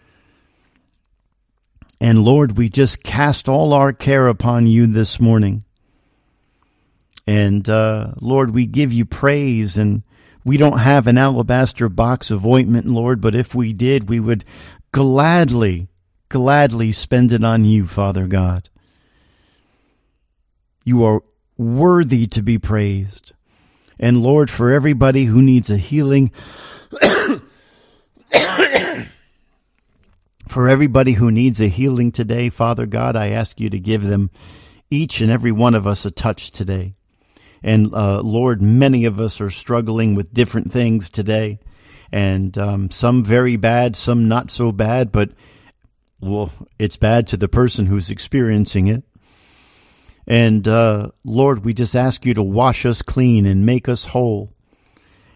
And Lord, we just cast all our care upon you this morning. And Lord, we give you praise, and we don't have an alabaster box of ointment, Lord, but if we did, we would gladly spend it on you, Father God. You are worthy to be praised. And Lord, for everybody who needs a healing, for everybody who needs a healing today, Father God, I ask you to give them, each and every one of us, a touch today. And Lord, many of us are struggling with different things today, and some very bad, some not so bad, but well, it's bad to the person who's experiencing it. And Lord, we just ask you to wash us clean and make us whole.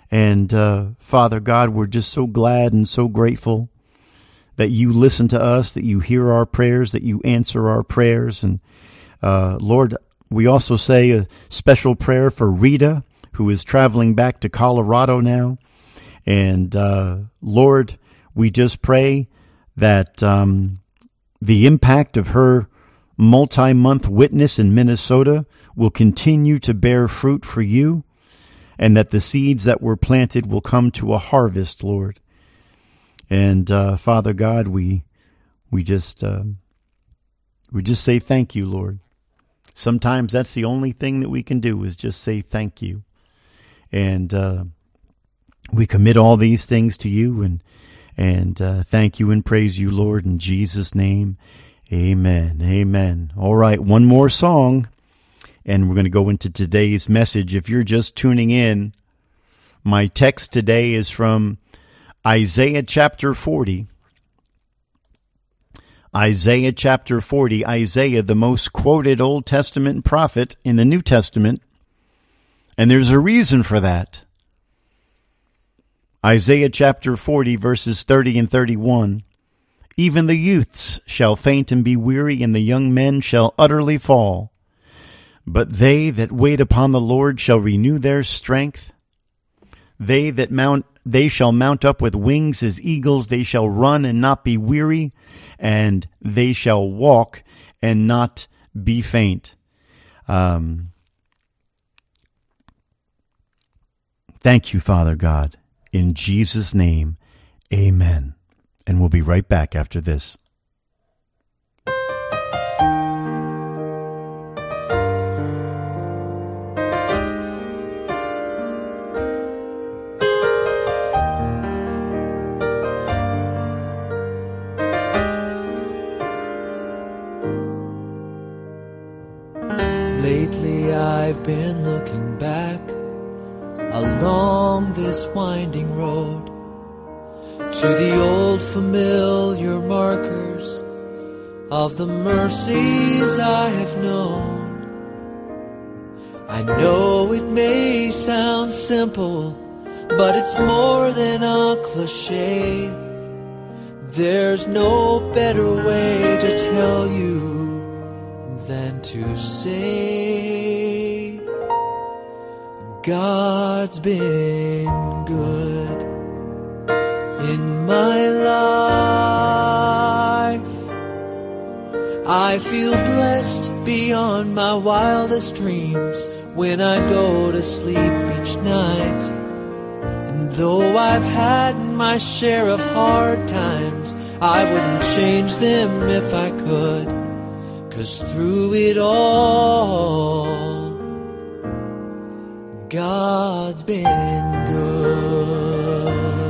And Father God, we're just so glad and so grateful that you listen to us, that you hear our prayers, that you answer our prayers. And Lord, we also say a special prayer for Rita, who is traveling back to Colorado now. And Lord, we just pray that the impact of her multi-month witness in Minnesota will continue to bear fruit for you, and that the seeds that were planted will come to a harvest, Lord. And Father God, we just say thank you, Lord. Sometimes that's the only thing that we can do, is just say thank you. And we commit all these things to you, and thank you and praise you, Lord, in Jesus' name. Amen. Amen. All right, one more song, and we're going to go into today's message. If you're just tuning in, my text today is from Isaiah chapter 40. Isaiah chapter 40. Isaiah, the most quoted Old Testament prophet in the New Testament. And there's a reason for that. Isaiah chapter 40, verses 30 and 31. Even the youths shall faint and be weary, and the young men shall utterly fall. But they that wait upon the Lord shall renew their strength. They shall mount up with wings as eagles. They shall run and not be weary, and they shall walk and not be faint. Thank you, Father God. In Jesus' name, amen. And we'll be right back after this. Lately I've been looking back along this winding road to the old familiar markers of the mercies I have known. I know it may sound simple, but it's more than a cliche. There's no better way to tell you than to say God's been good in my life. I feel blessed beyond my wildest dreams when I go to sleep each night. And though I've had my share of hard times, I wouldn't change them if I could. 'Cause through it all, God's been good.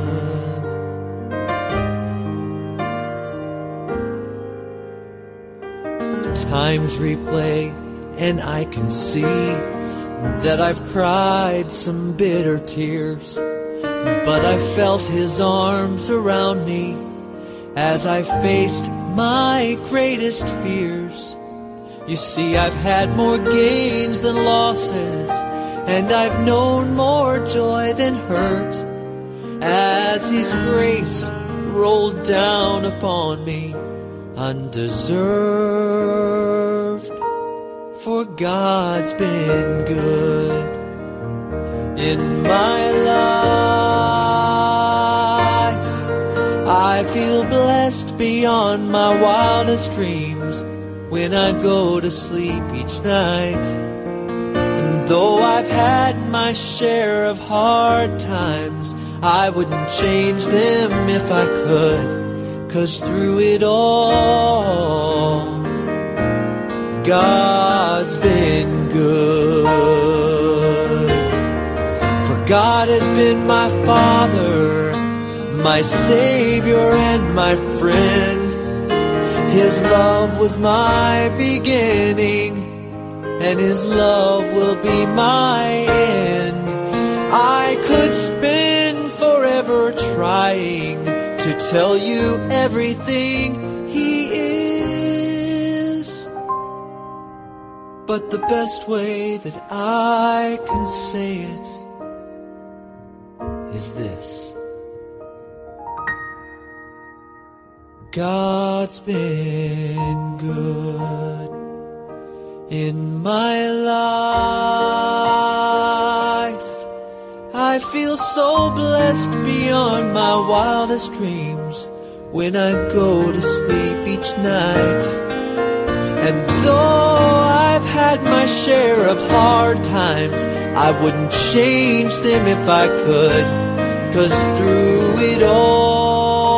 Times replay and I can see that I've cried some bitter tears, but I felt His arms around me as I faced my greatest fears. You see, I've had more gains than losses, and I've known more joy than hurt, as His grace rolled down upon me undeserved. For God's been good in my life. I feel blessed beyond my wildest dreams when I go to sleep each night. And though I've had my share of hard times, I wouldn't change them if I could. 'Cause through it all, God's been good. For God has been my Father, my Savior and my friend. His love was my beginning, and His love will be my end. I could spend forever trying to tell you everything He is, but the best way that I can say it is this: God's been good in my life. I feel so blessed beyond my wildest dreams when I go to sleep each night. And though I've had my share of hard times, I wouldn't change them if I could, 'cause through it all,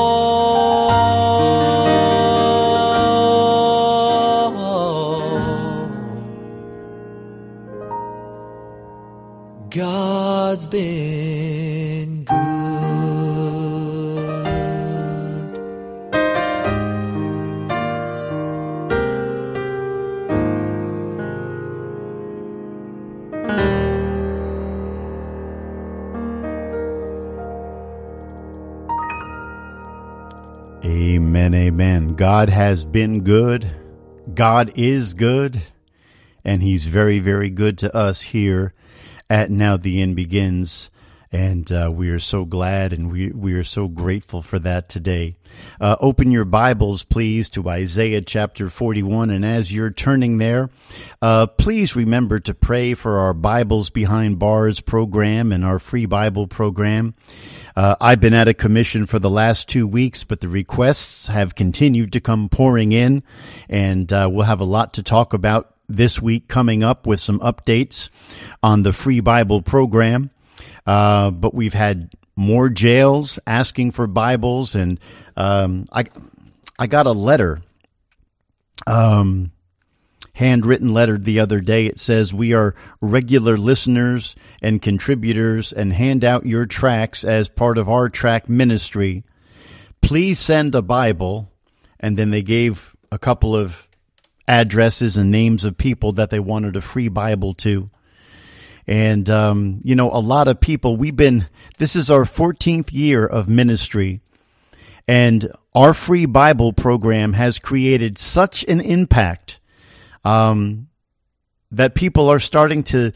God's been good. Amen, amen. God has been good. God is good. And He's very, very good to us here at Now the End Begins. And we are so glad and we are so grateful for that today. Open your Bibles, please, to Isaiah chapter 41. And as you're turning there, please remember to pray for our Bibles Behind Bars program and our free Bible program. I've been at a commission for the last 2 weeks, but the requests have continued to come pouring in. And we'll have a lot to talk about this week coming up with some updates on the free Bible program. But we've had more jails asking for Bibles, and I got a letter, handwritten letter the other day. It says, "We are regular listeners and contributors and hand out your tracts as part of our tract ministry. Please send a Bible." And then they gave a couple of addresses and names of people that they wanted a free Bible to. And, you know, a lot of people, this is our 14th year of ministry, and our free Bible program has created such an impact, that people are starting to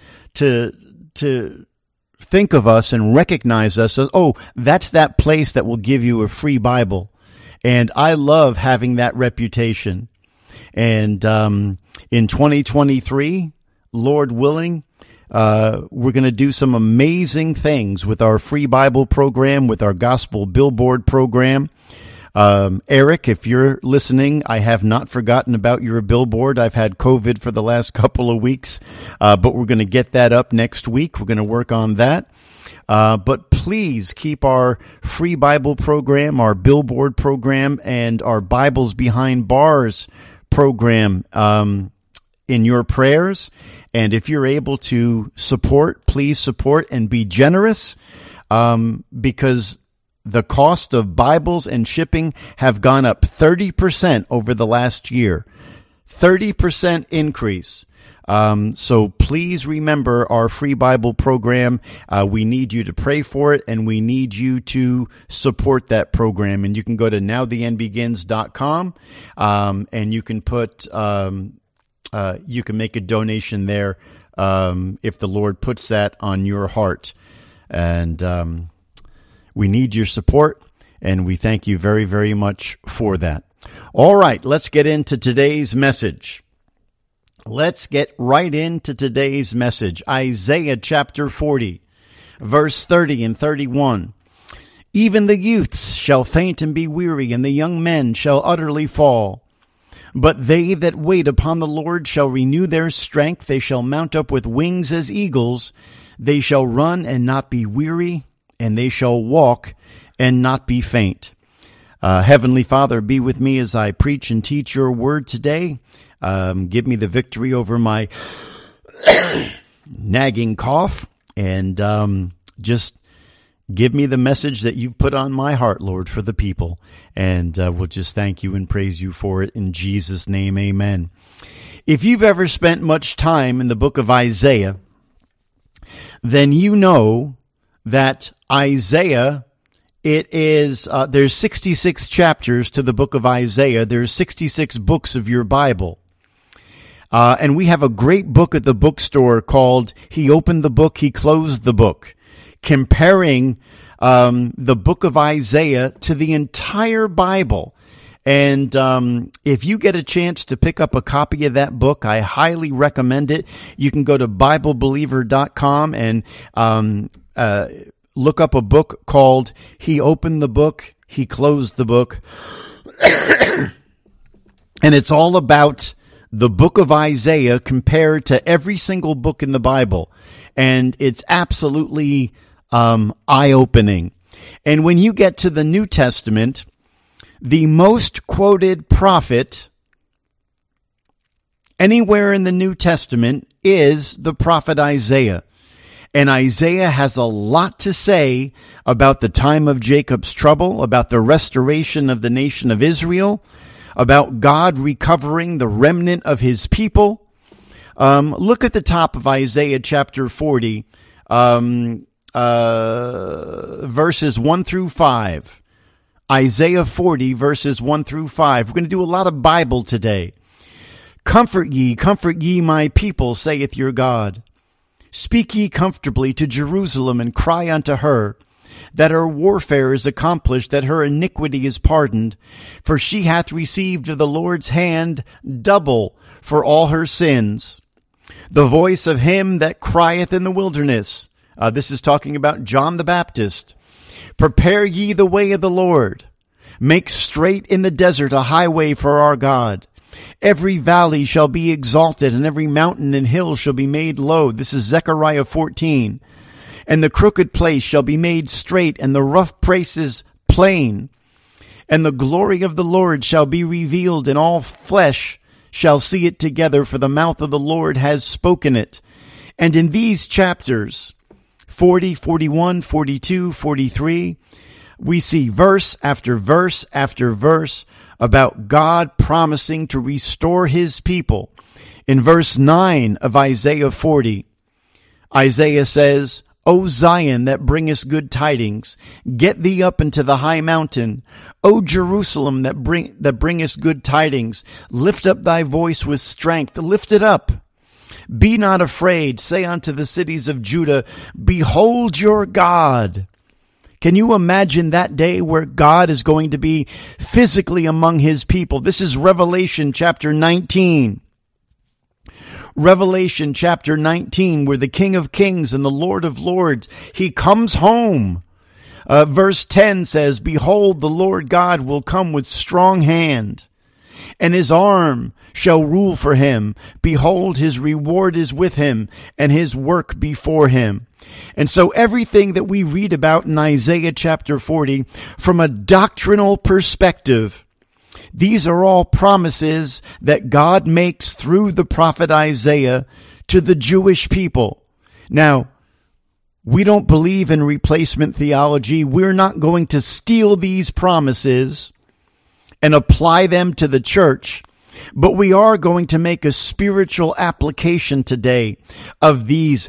think of us and recognize us as, oh, that's that place that will give you a free Bible. And I love having that reputation. And, in 2023, Lord willing, we're going to do some amazing things with our free Bible program, with our gospel billboard program. Eric, if you're listening, I have not forgotten about your billboard. I've had COVID for the last couple of weeks, but we're going to get that up next week. We're going to work on that. But please keep our free Bible program, our billboard program, and our Bibles Behind Bars program in your prayers. And if you're able to support, please support and be generous, because the cost of Bibles and shipping have gone up 30% over the last year. 30% increase. So please remember our free Bible program. We need you to pray for it, and we need you to support that program. And you can go to nowtheendbegins.com, and you can put, you can make a donation there, if the Lord puts that on your heart. And, we need your support, and we thank you very, very much for that. All right, let's get into today's message. Let's get right into today's message. Isaiah chapter 40, verse 30 and 31. Even the youths shall faint and be weary, and the young men shall utterly fall. But they that wait upon the Lord shall renew their strength. They shall mount up with wings as eagles. They shall run and not be weary, and they shall walk and not be faint. Heavenly Father, be with me as I preach and teach your word today. Give me the victory over my nagging cough, and just give me the message that you put on my heart, Lord, for the people. And we'll just thank you and praise you for it in Jesus' name, amen. If you've ever spent much time in the book of Isaiah, then you know that Isaiah, it is, there's 66 chapters to the book of Isaiah. There's 66 books of your Bible. And we have a great book at the bookstore called He Opened the Book, He Closed the Book, comparing the book of Isaiah to the entire Bible. And if you get a chance to pick up a copy of that book, I highly recommend it. You can go to BibleBeliever.com and look up a book called He Opened the Book, He Closed the Book. And it's all about the book of Isaiah compared to every single book in the Bible. And it's absolutely eye-opening. And when you get to the New Testament, the most quoted prophet anywhere in the New Testament is the prophet Isaiah. And Isaiah has a lot to say about the time of Jacob's trouble, about the restoration of the nation of Israel, about God recovering the remnant of his people. Look at the top of Isaiah chapter 40, verses 1 through 5. Isaiah 40, verses 1 through 5. We're going to do a lot of Bible today. Comfort ye, my people, saith your God. Speak ye comfortably to Jerusalem, and cry unto her, that her warfare is accomplished, that her iniquity is pardoned. For she hath received of the Lord's hand double for all her sins. The voice of him that crieth in the wilderness. This is talking about John the Baptist. Prepare ye the way of the Lord. Make straight in the desert a highway for our God. Every valley shall be exalted, and every mountain and hill shall be made low. This is Zechariah 14. And the crooked place shall be made straight, and the rough places plain. And the glory of the Lord shall be revealed, and all flesh shall see it together, for the mouth of the Lord has spoken it. And in these chapters, 40, 41, 42, 43, we see verse after verse after verse about God promising to restore his people. In verse 9 of Isaiah 40, Isaiah says, O Zion, that bringest good tidings, get thee up into the high mountain. O Jerusalem, that bringest good tidings, lift up thy voice with strength, lift it up. Be not afraid, say unto the cities of Judah, behold your God. Can you imagine that day where God is going to be physically among his people? This is Revelation chapter 19. Revelation chapter 19, where the King of Kings and the Lord of Lords, he comes home. Verse 10 says, behold, the Lord God will come with strong hand, and his arm shall rule for him. Behold, his reward is with him, and his work before him. And so everything that we read about in Isaiah chapter 40, from a doctrinal perspective, these are all promises that God makes through the prophet Isaiah to the Jewish people. Now, we don't believe in replacement theology. We're not going to steal these promises and apply them to the church, but we are going to make a spiritual application today of these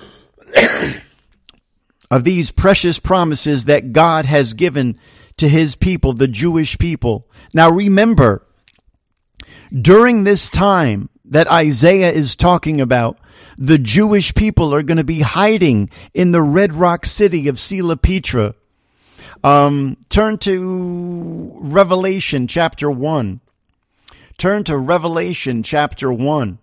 precious promises that God has given to his people, the Jewish people. Now remember, during this time that Isaiah is talking about, the Jewish people are going to be hiding in the red rock city of Sela Petra. Turn to Revelation chapter 1. Turn to Revelation chapter 1.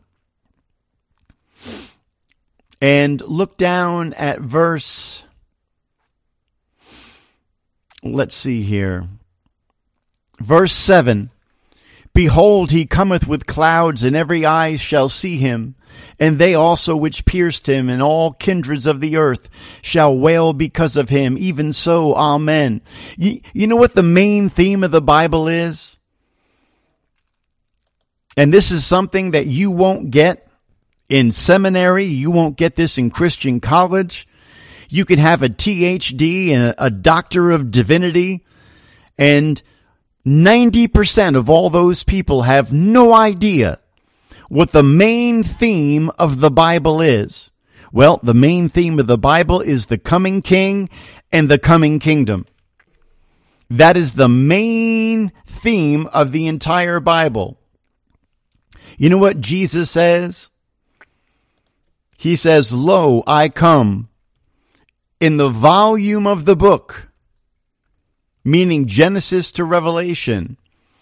And look down at verse, let's see here. Verse 7. Behold, he cometh with clouds, and every eye shall see him, and they also which pierced him, and all kindreds of the earth shall wail because of him. Even so, amen. You know what the main theme of the Bible is? And this is something that you won't get in seminary. You won't get this in Christian college. You can have a THD and a Doctor of Divinity, and 90% of all those people have no idea what the main theme of the Bible is. Well, the main theme of the Bible is the coming king and the coming kingdom. That is the main theme of the entire Bible. You know what Jesus says? He says, Lo, I come in the volume of the book, meaning Genesis to Revelation.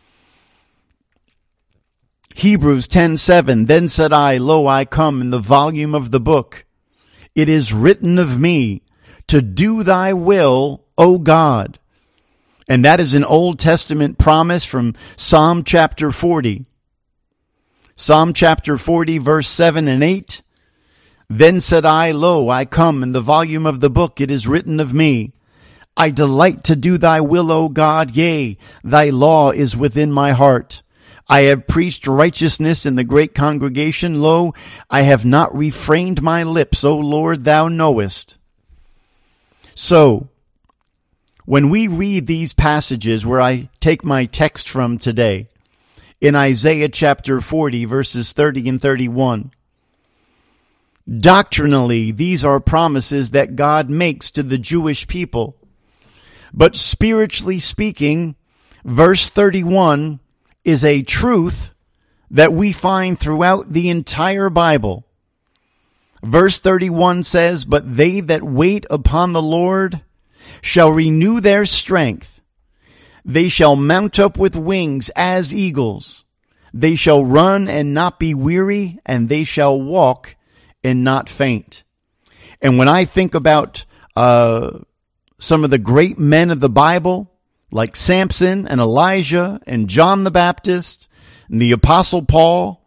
Hebrews 10:7, then said I, lo, I come in the volume of the book. It is written of me to do thy will, O God. And that is an Old Testament promise from Psalm chapter 40. Psalm chapter 40, verse 7 and 8. Then said I, lo, I come in the volume of the book. It is written of me. I delight to do thy will, O God. Yea, thy law is within my heart. I have preached righteousness in the great congregation. Lo, I have not refrained my lips. O Lord, thou knowest. So, when we read these passages where I take my text from today, in Isaiah chapter 40, verses 30 and 31, doctrinally, these are promises that God makes to the Jewish people. But spiritually speaking, verse 31 is a truth that we find throughout the entire Bible. Verse 31 says, but they that wait upon the Lord shall renew their strength. They shall mount up with wings as eagles. They shall run and not be weary, and they shall walk and not faint. And when I think about some of the great men of the Bible, like Samson and Elijah and John the Baptist and the Apostle Paul,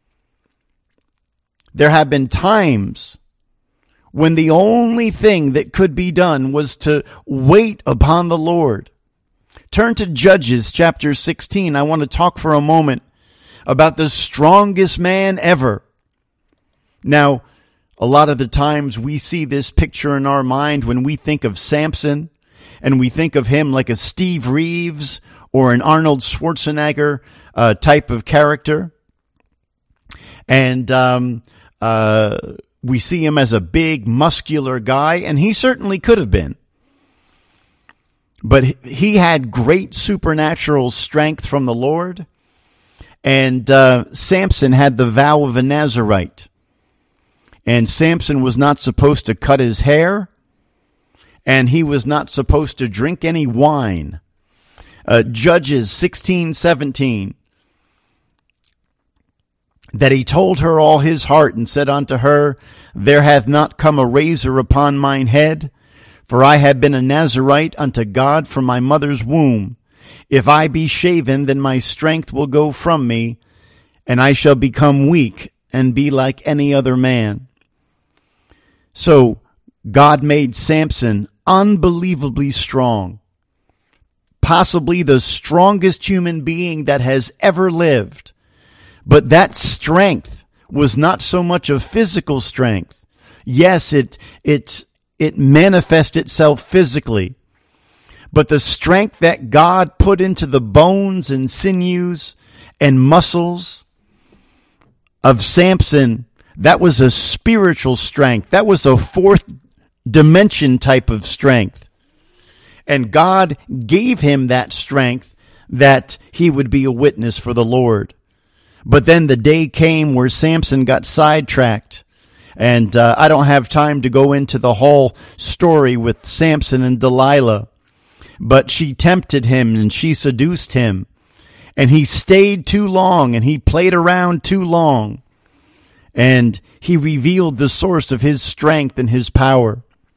there have been times when the only thing that could be done was to wait upon the Lord. Turn to Judges chapter 16. I want to talk for a moment about the strongest man ever. Now, a lot of the times we see this picture in our mind when we think of Samson, and we think of him like a Steve Reeves or an Arnold Schwarzenegger type of character. And we see him as a big, muscular guy, and he certainly could have been. But he had great supernatural strength from the Lord. And Samson had the vow of a Nazirite. And Samson was not supposed to cut his hair, and he was not supposed to drink any wine. Judges 16:17. That he told her all his heart, and said unto her, there hath not come a razor upon mine head, for I have been a Nazirite unto God from my mother's womb. If I be shaven, then my strength will go from me, and I shall become weak, and be like any other man. So, God made Samson unbelievably strong. Possibly the strongest human being that has ever lived. But that strength was not so much of physical strength. Yes, it manifests itself physically. But the strength that God put into the bones and sinews and muscles of Samson, that was a spiritual strength. That was a fourth dimension type of strength. And God gave him that strength that he would be a witness for the Lord. But then the day came where Samson got sidetracked. And I don't have time to go into the whole story with Samson and Delilah. But she tempted him and she seduced him. And he stayed too long and he played around too long. And he revealed the source of his strength and his power.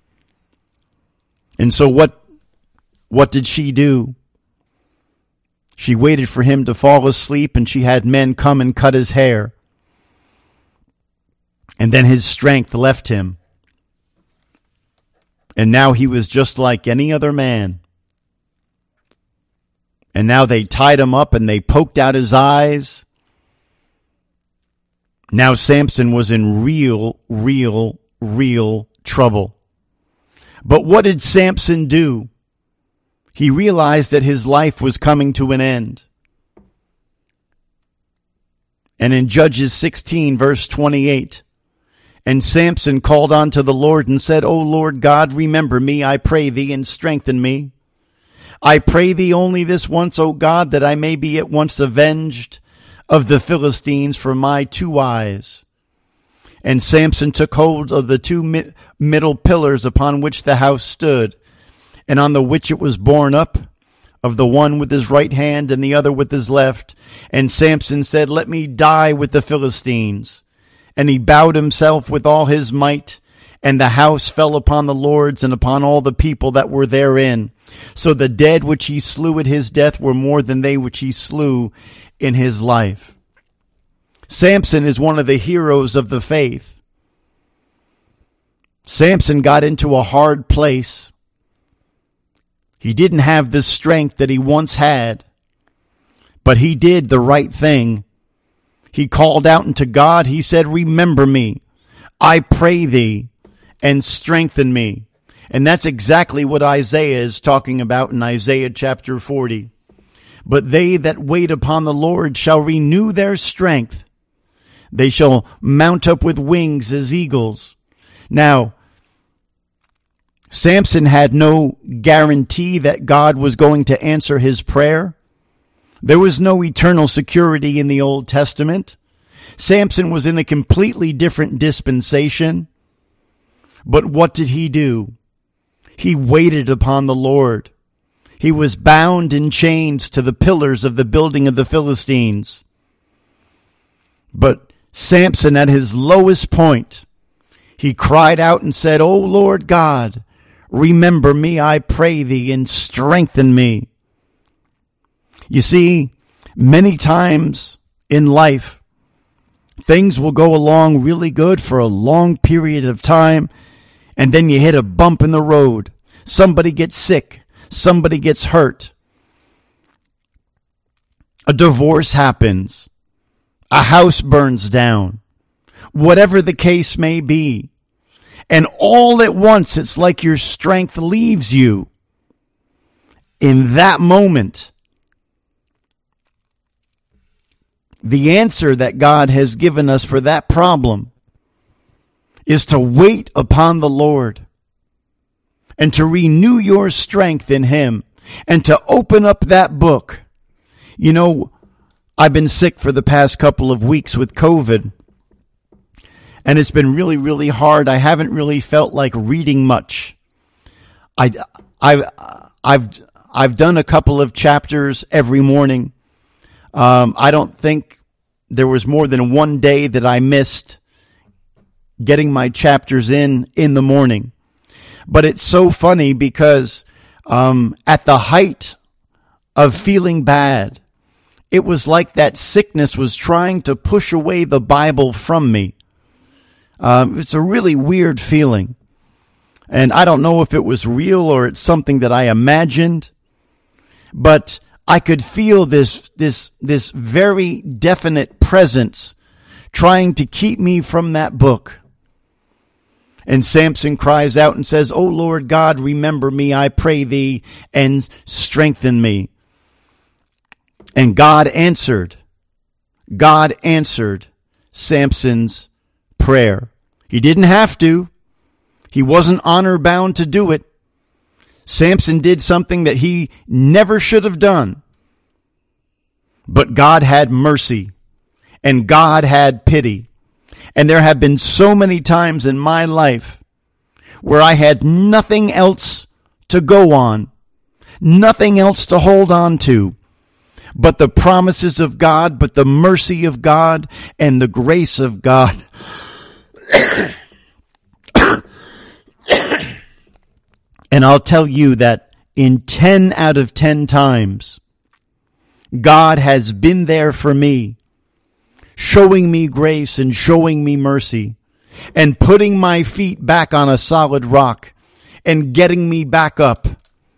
And so what did she do? She waited for him to fall asleep, and she had men come and cut his hair. And then his strength left him. And now he was just like any other man. And now they tied him up and they poked out his eyes. Now Samson was in real trouble. But what did Samson do? He realized that his life was coming to an end. And in Judges 16, verse 28, and Samson called unto the Lord and said, O Lord God, remember me, I pray thee, and strengthen me. I pray thee only this once, O God, that I may be at once avenged of the Philistines for my 2 eyes. And Samson took hold of the two middle pillars upon which the house stood, and on the which it was borne up, of the one with his right hand and the other with his left. And Samson said, "Let me die with the Philistines." And he bowed himself with all his might, and the house fell upon the lords and upon all the people that were therein. So the dead which he slew at his death were more than they which he slew in his life. Samson is one of the heroes of the faith. Samson got into a hard place. He didn't have the strength that he once had, but he did the right thing. He called out unto God. He said, "Remember me, I pray thee, and strengthen me." And that's exactly what Isaiah is talking about in Isaiah chapter 40. But they that wait upon the Lord shall renew their strength. They shall mount up with wings as eagles. Now, Samson had no guarantee that God was going to answer his prayer. There was no eternal security in the Old Testament. Samson was in a completely different dispensation. But what did he do? He waited upon the Lord. He was bound in chains to the pillars of the building of the Philistines. But Samson, at his lowest point, he cried out and said, "O Lord God, remember me, I pray thee, and strengthen me." You see, many times in life, things will go along really good for a long period of time, and then you hit a bump in the road. Somebody gets sick. Somebody gets hurt. A divorce happens. A house burns down. Whatever the case may be. And all at once, it's like your strength leaves you. In that moment, the answer that God has given us for that problem is to wait upon the Lord and to renew your strength in Him and to open up that book. You know, I've been sick for the past couple of weeks with COVID, and it's been really, really hard. I haven't really felt like reading much. I've done a couple of chapters every morning. I don't think there was more than one day that I missed getting my chapters in the morning. But it's so funny because at the height of feeling bad, it was like that sickness was trying to push away the Bible from me. It's a really weird feeling. And I don't know if it was real or it's something that I imagined. But I could feel this very definite presence trying to keep me from that book. And Samson cries out and says, "O Lord God, remember me, I pray thee, and strengthen me." And God answered Samson's prayer. He didn't have to. He wasn't honor bound to do it. Samson did something that he never should have done. But God had mercy, and God had pity. And there have been so many times in my life where I had nothing else to go on, nothing else to hold on to, but the promises of God, but the mercy of God, and the grace of God. And I'll tell you that in 10 out of 10 times, God has been there for me, showing me grace and showing me mercy, and putting my feet back on a solid rock and getting me back up.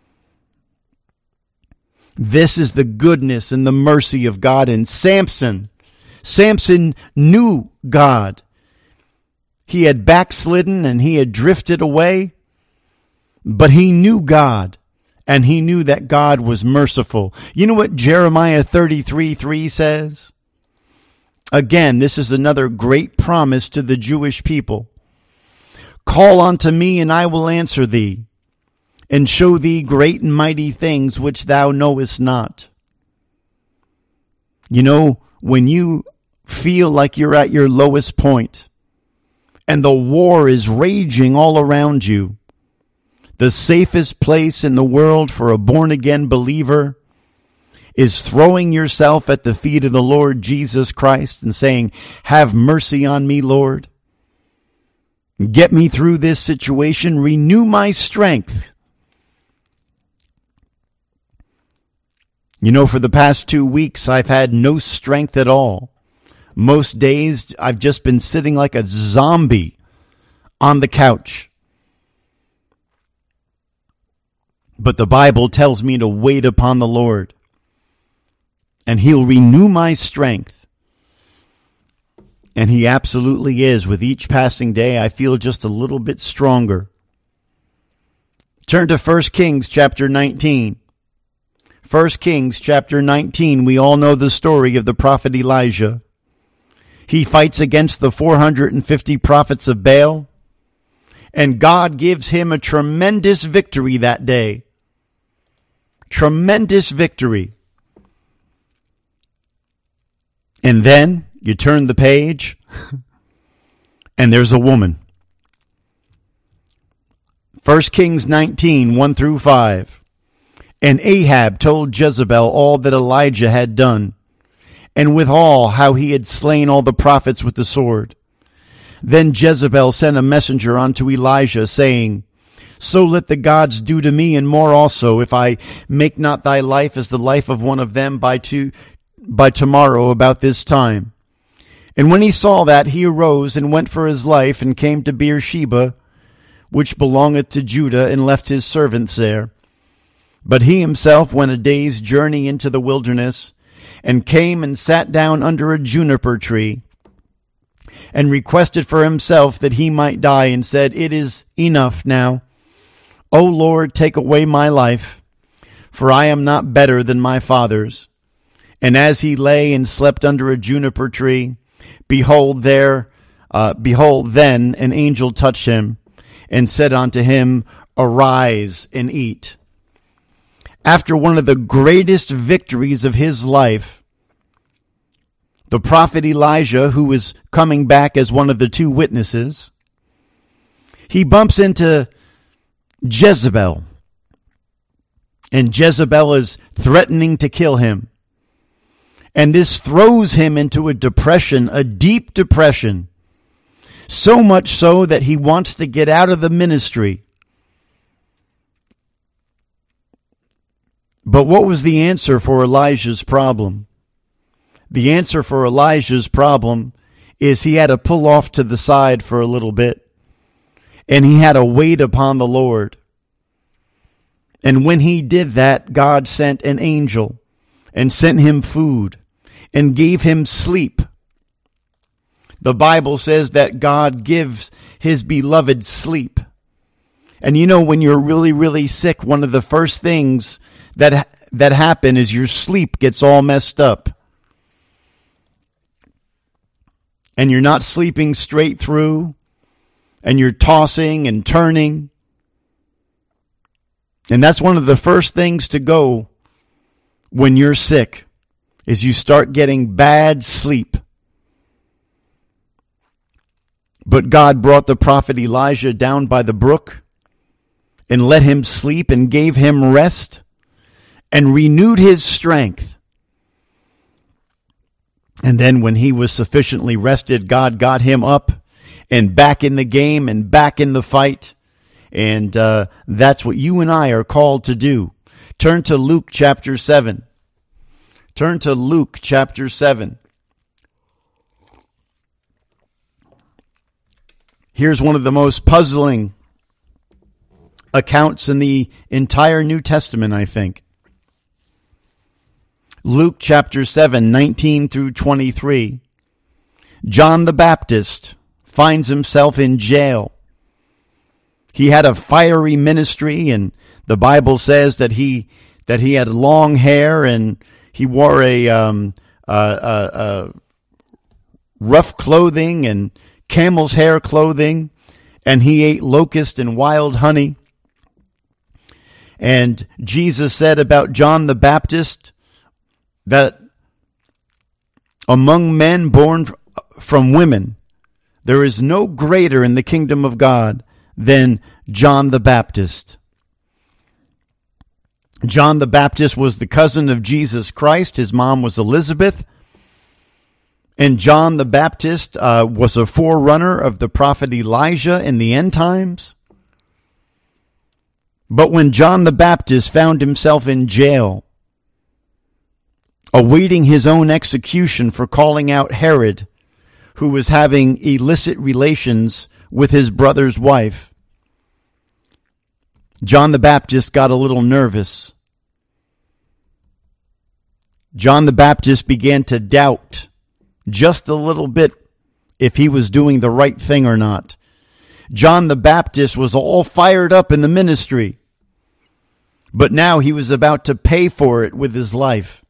This is the goodness and the mercy of God. And Samson knew God. He had backslidden and he had drifted away, but he knew God, and he knew that God was merciful. You know what Jeremiah 33:3 says? Again, this is another great promise to the Jewish people. "Call unto me, and I will answer thee, and show thee great and mighty things which thou knowest not." You know, when you feel like you're at your lowest point, and the war is raging all around you, the safest place in the world for a born-again believer is throwing yourself at the feet of the Lord Jesus Christ and saying, have mercy on me, Lord. Get me through this situation. Renew my strength. You know, for the past 2 weeks, I've had no strength at all. Most days, I've just been sitting like a zombie on the couch. But the Bible tells me to wait upon the Lord, and He'll renew my strength. And He absolutely is. With each passing day, I feel just a little bit stronger. Turn to 1 Kings chapter 19. 1 Kings chapter 19, we all know the story of the prophet Elijah. He fights against the 450 prophets of Baal, and God gives him a tremendous victory that day. Tremendous victory. And then you turn the page, and there's a woman. 1 Kings 19, 1 through 5. And Ahab told Jezebel all that Elijah had done, and withal how he had slain all the prophets with the sword. Then Jezebel sent a messenger unto Elijah, saying, So let the gods do to me, and more also, if I make not thy life as the life of one of them by tomorrow about this time. And when he saw that, he arose and went for his life, and came to Beersheba, which belongeth to Judah, and left his servants there. But he himself went a day's journey into the wilderness, and came and sat down under a juniper tree, and requested for himself that he might die, and said, It is enough now. O Lord, take away my life, for I am not better than my fathers. And as he lay and slept under a juniper tree, behold, then an angel touched him, and said unto him, Arise and eat. After one of the greatest victories of his life, the prophet Elijah, who was coming back as one of the two witnesses, he bumps into Jezebel. And Jezebel is threatening to kill him. And this throws him into a depression, a deep depression. So much so that he wants to get out of the ministry. But what was the answer for Elijah's problem? The answer for Elijah's problem is he had to pull off to the side for a little bit. And he had to wait upon the Lord. And when he did that, God sent an angel and sent him food and gave him sleep. The Bible says that God gives his beloved sleep. And you know, when you're really, really sick, one of the first things that happen is your sleep gets all messed up. And you're not sleeping straight through, and you're tossing and turning. And that's one of the first things to go when you're sick, is you start getting bad sleep. But God brought the prophet Elijah down by the brook and let him sleep and gave him rest and renewed his strength. And then when he was sufficiently rested, God got him up and back in the game and back in the fight. And that's what you and I are called to do. Turn to Luke chapter 7. Turn to Luke chapter 7. Here's one of the most puzzling accounts in the entire New Testament, I think. Luke chapter 7, 19 through 23. John the Baptist finds himself in jail. He had a fiery ministry, and the Bible says that he had long hair, and he wore a rough clothing and camel's hair clothing, and he ate locust and wild honey. And Jesus said about John the Baptist that among men born from women, There is no greater in the kingdom of God than John the Baptist. John the Baptist was the cousin of Jesus Christ. His mom was Elizabeth. And John the Baptist was a forerunner of the prophet Elijah in the end times. But when John the Baptist found himself in jail, awaiting his own execution for calling out Herod, who was having illicit relations with his brother's wife, John the Baptist got a little nervous. John the Baptist began to doubt just a little bit if he was doing the right thing or not. John the Baptist was all fired up in the ministry, but now he was about to pay for it with his life.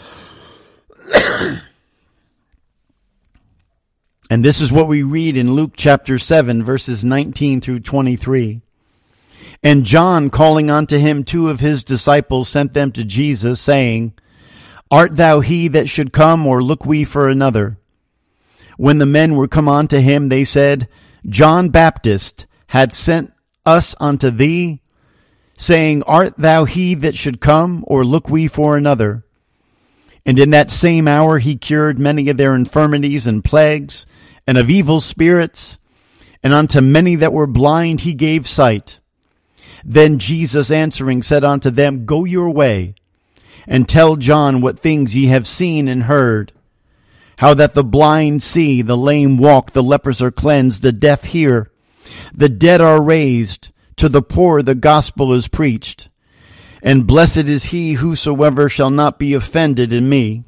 And this is what we read in Luke chapter 7, verses 19 through 23. And John, calling unto him 2 of his disciples, sent them to Jesus, saying, Art thou he that should come, or look we for another? When the men were come unto him, they said, John Baptist had sent us unto thee, saying, Art thou he that should come, or look we for another? And in that same hour he cured many of their infirmities and plagues, and of evil spirits, and unto many that were blind he gave sight. Then Jesus answering said unto them, Go your way, and tell John what things ye have seen and heard, how that the blind see, the lame walk, the lepers are cleansed, the deaf hear, the dead are raised, to the poor the gospel is preached. And blessed is he whosoever shall not be offended in me.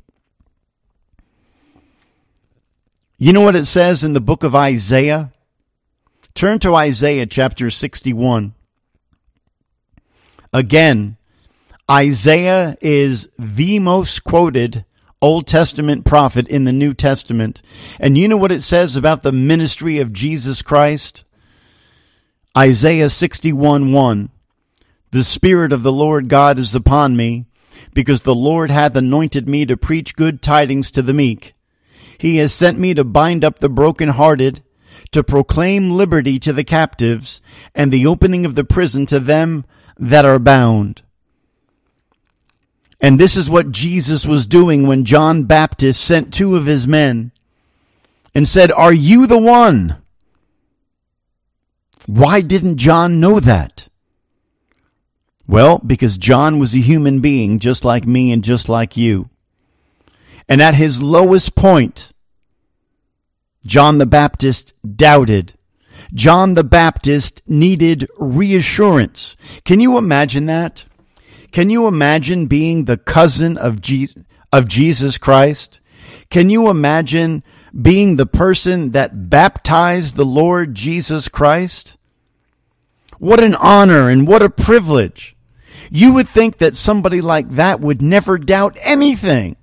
You know what it says in the book of Isaiah? Turn to Isaiah chapter 61. Again, Isaiah is the most quoted Old Testament prophet in the New Testament. And you know what it says about the ministry of Jesus Christ? Isaiah 61:1. The Spirit of the Lord God is upon me, because the Lord hath anointed me to preach good tidings to the meek. He has sent me to bind up the brokenhearted, to proclaim liberty to the captives, and the opening of the prison to them that are bound. And this is what Jesus was doing when John Baptist sent 2 of his men and said, Are you the one? Why didn't John know that? Well, because John was a human being just like me and just like you. And at his lowest point, John the Baptist doubted. John the Baptist needed reassurance. Can you imagine that? Can you imagine being the cousin of Jesus Christ? Can you imagine being the person that baptized the Lord Jesus Christ? What an honor and what a privilege. You would think that somebody like that would never doubt anything.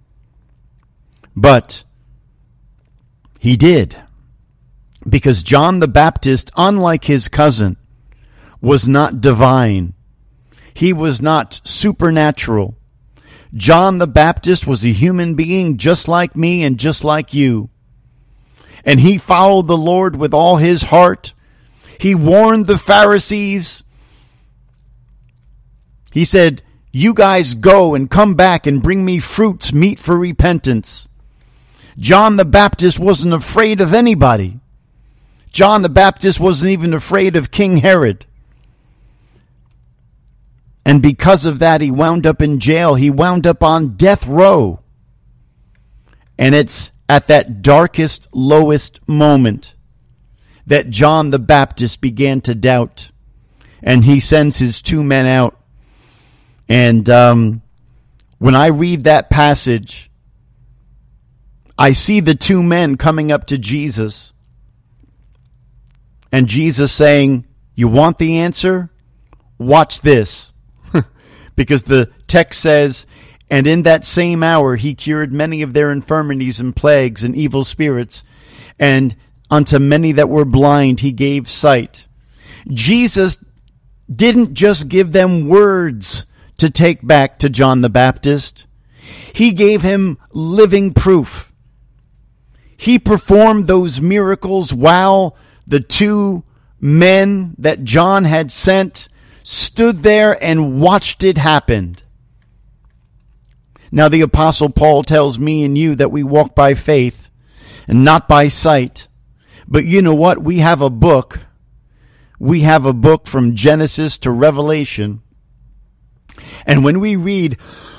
But he did. Because John the Baptist, unlike his cousin, was not divine. He was not supernatural. John the Baptist was a human being just like me and just like you. And he followed the Lord with all his heart. He warned the Pharisees. He said, You guys go and come back and bring me fruits meet for repentance. John the Baptist wasn't afraid of anybody. John the Baptist wasn't even afraid of King Herod. And because of that, he wound up in jail. He wound up on death row. And it's at that darkest, lowest moment that John the Baptist began to doubt. And he sends his 2 men out. And when I read that passage, I see the 2 men coming up to Jesus. And Jesus saying, You want the answer? Watch this. Because the text says, And in that same hour he cured many of their infirmities and plagues and evil spirits, and unto many that were blind he gave sight. Jesus didn't just give them words to take back to John the Baptist. He gave him living proof. He performed those miracles while the two men that John had sent stood there and watched it happen. Now the Apostle Paul tells me and you that we walk by faith and not by sight. But you know what? We have a book. We have a book from Genesis to Revelation. And when we read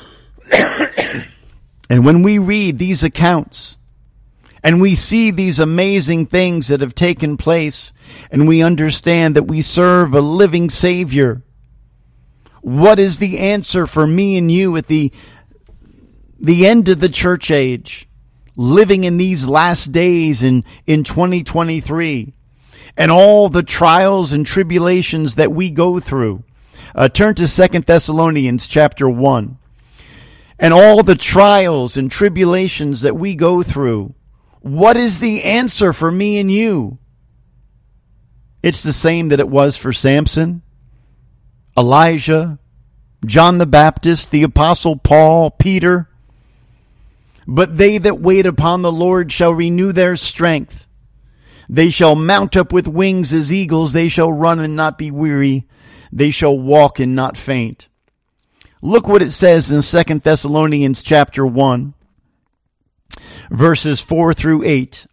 these accounts, and we see these amazing things that have taken place, and we understand that we serve a living Savior, what is the answer for me and you at the end of the church age, living in these last days in 2023, and all the trials and tribulations that we go through? Turn to 2 Thessalonians chapter 1. And all the trials and tribulations that we go through, what is the answer for me and you? It's the same that it was for Samson, Elijah, John the Baptist, the Apostle Paul, Peter. But they that wait upon the Lord shall renew their strength. They shall mount up with wings as eagles. They shall run and not be weary. They shall walk and not faint. Look what it says in 2 Thessalonians chapter 1, verses 4 through 8.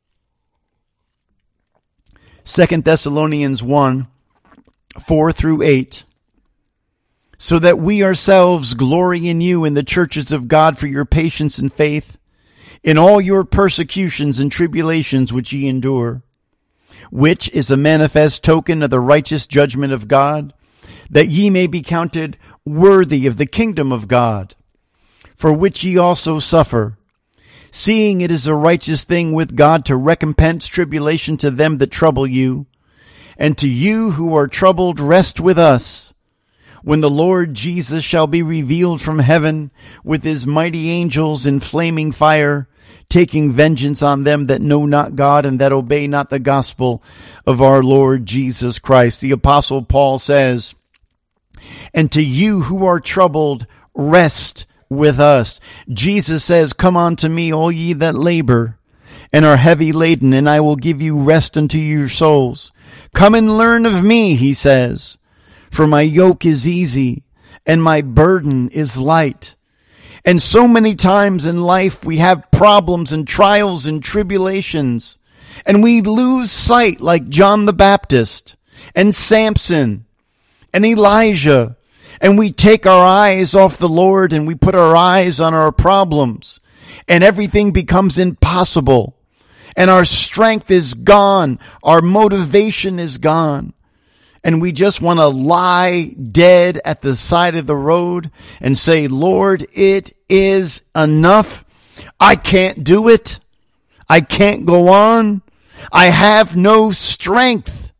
2 Thessalonians 1, 4 through 8. So that we ourselves glory in you in the churches of God for your patience and faith, in all your persecutions and tribulations which ye endure, which is a manifest token of the righteous judgment of God, that ye may be counted worthy of the kingdom of God, for which ye also suffer, seeing it is a righteous thing with God to recompense tribulation to them that trouble you, and to you who are troubled rest with us, when the Lord Jesus shall be revealed from heaven with his mighty angels in flaming fire, taking vengeance on them that know not God and that obey not the gospel of our Lord Jesus Christ. The Apostle Paul says, and to you who are troubled, rest with us. Jesus says, come unto me, all ye that labor and are heavy laden, and I will give you rest unto your souls. Come and learn of me, he says, for my yoke is easy and my burden is light. And so many times in life we have problems and trials and tribulations, and we lose sight like John the Baptist and Samson and Elijah, and we take our eyes off the Lord and we put our eyes on our problems, and everything becomes impossible, and our strength is gone, our motivation is gone, and we just want to lie dead at the side of the road and say, Lord, it is enough. I can't do it. I can't go on. I have no strength.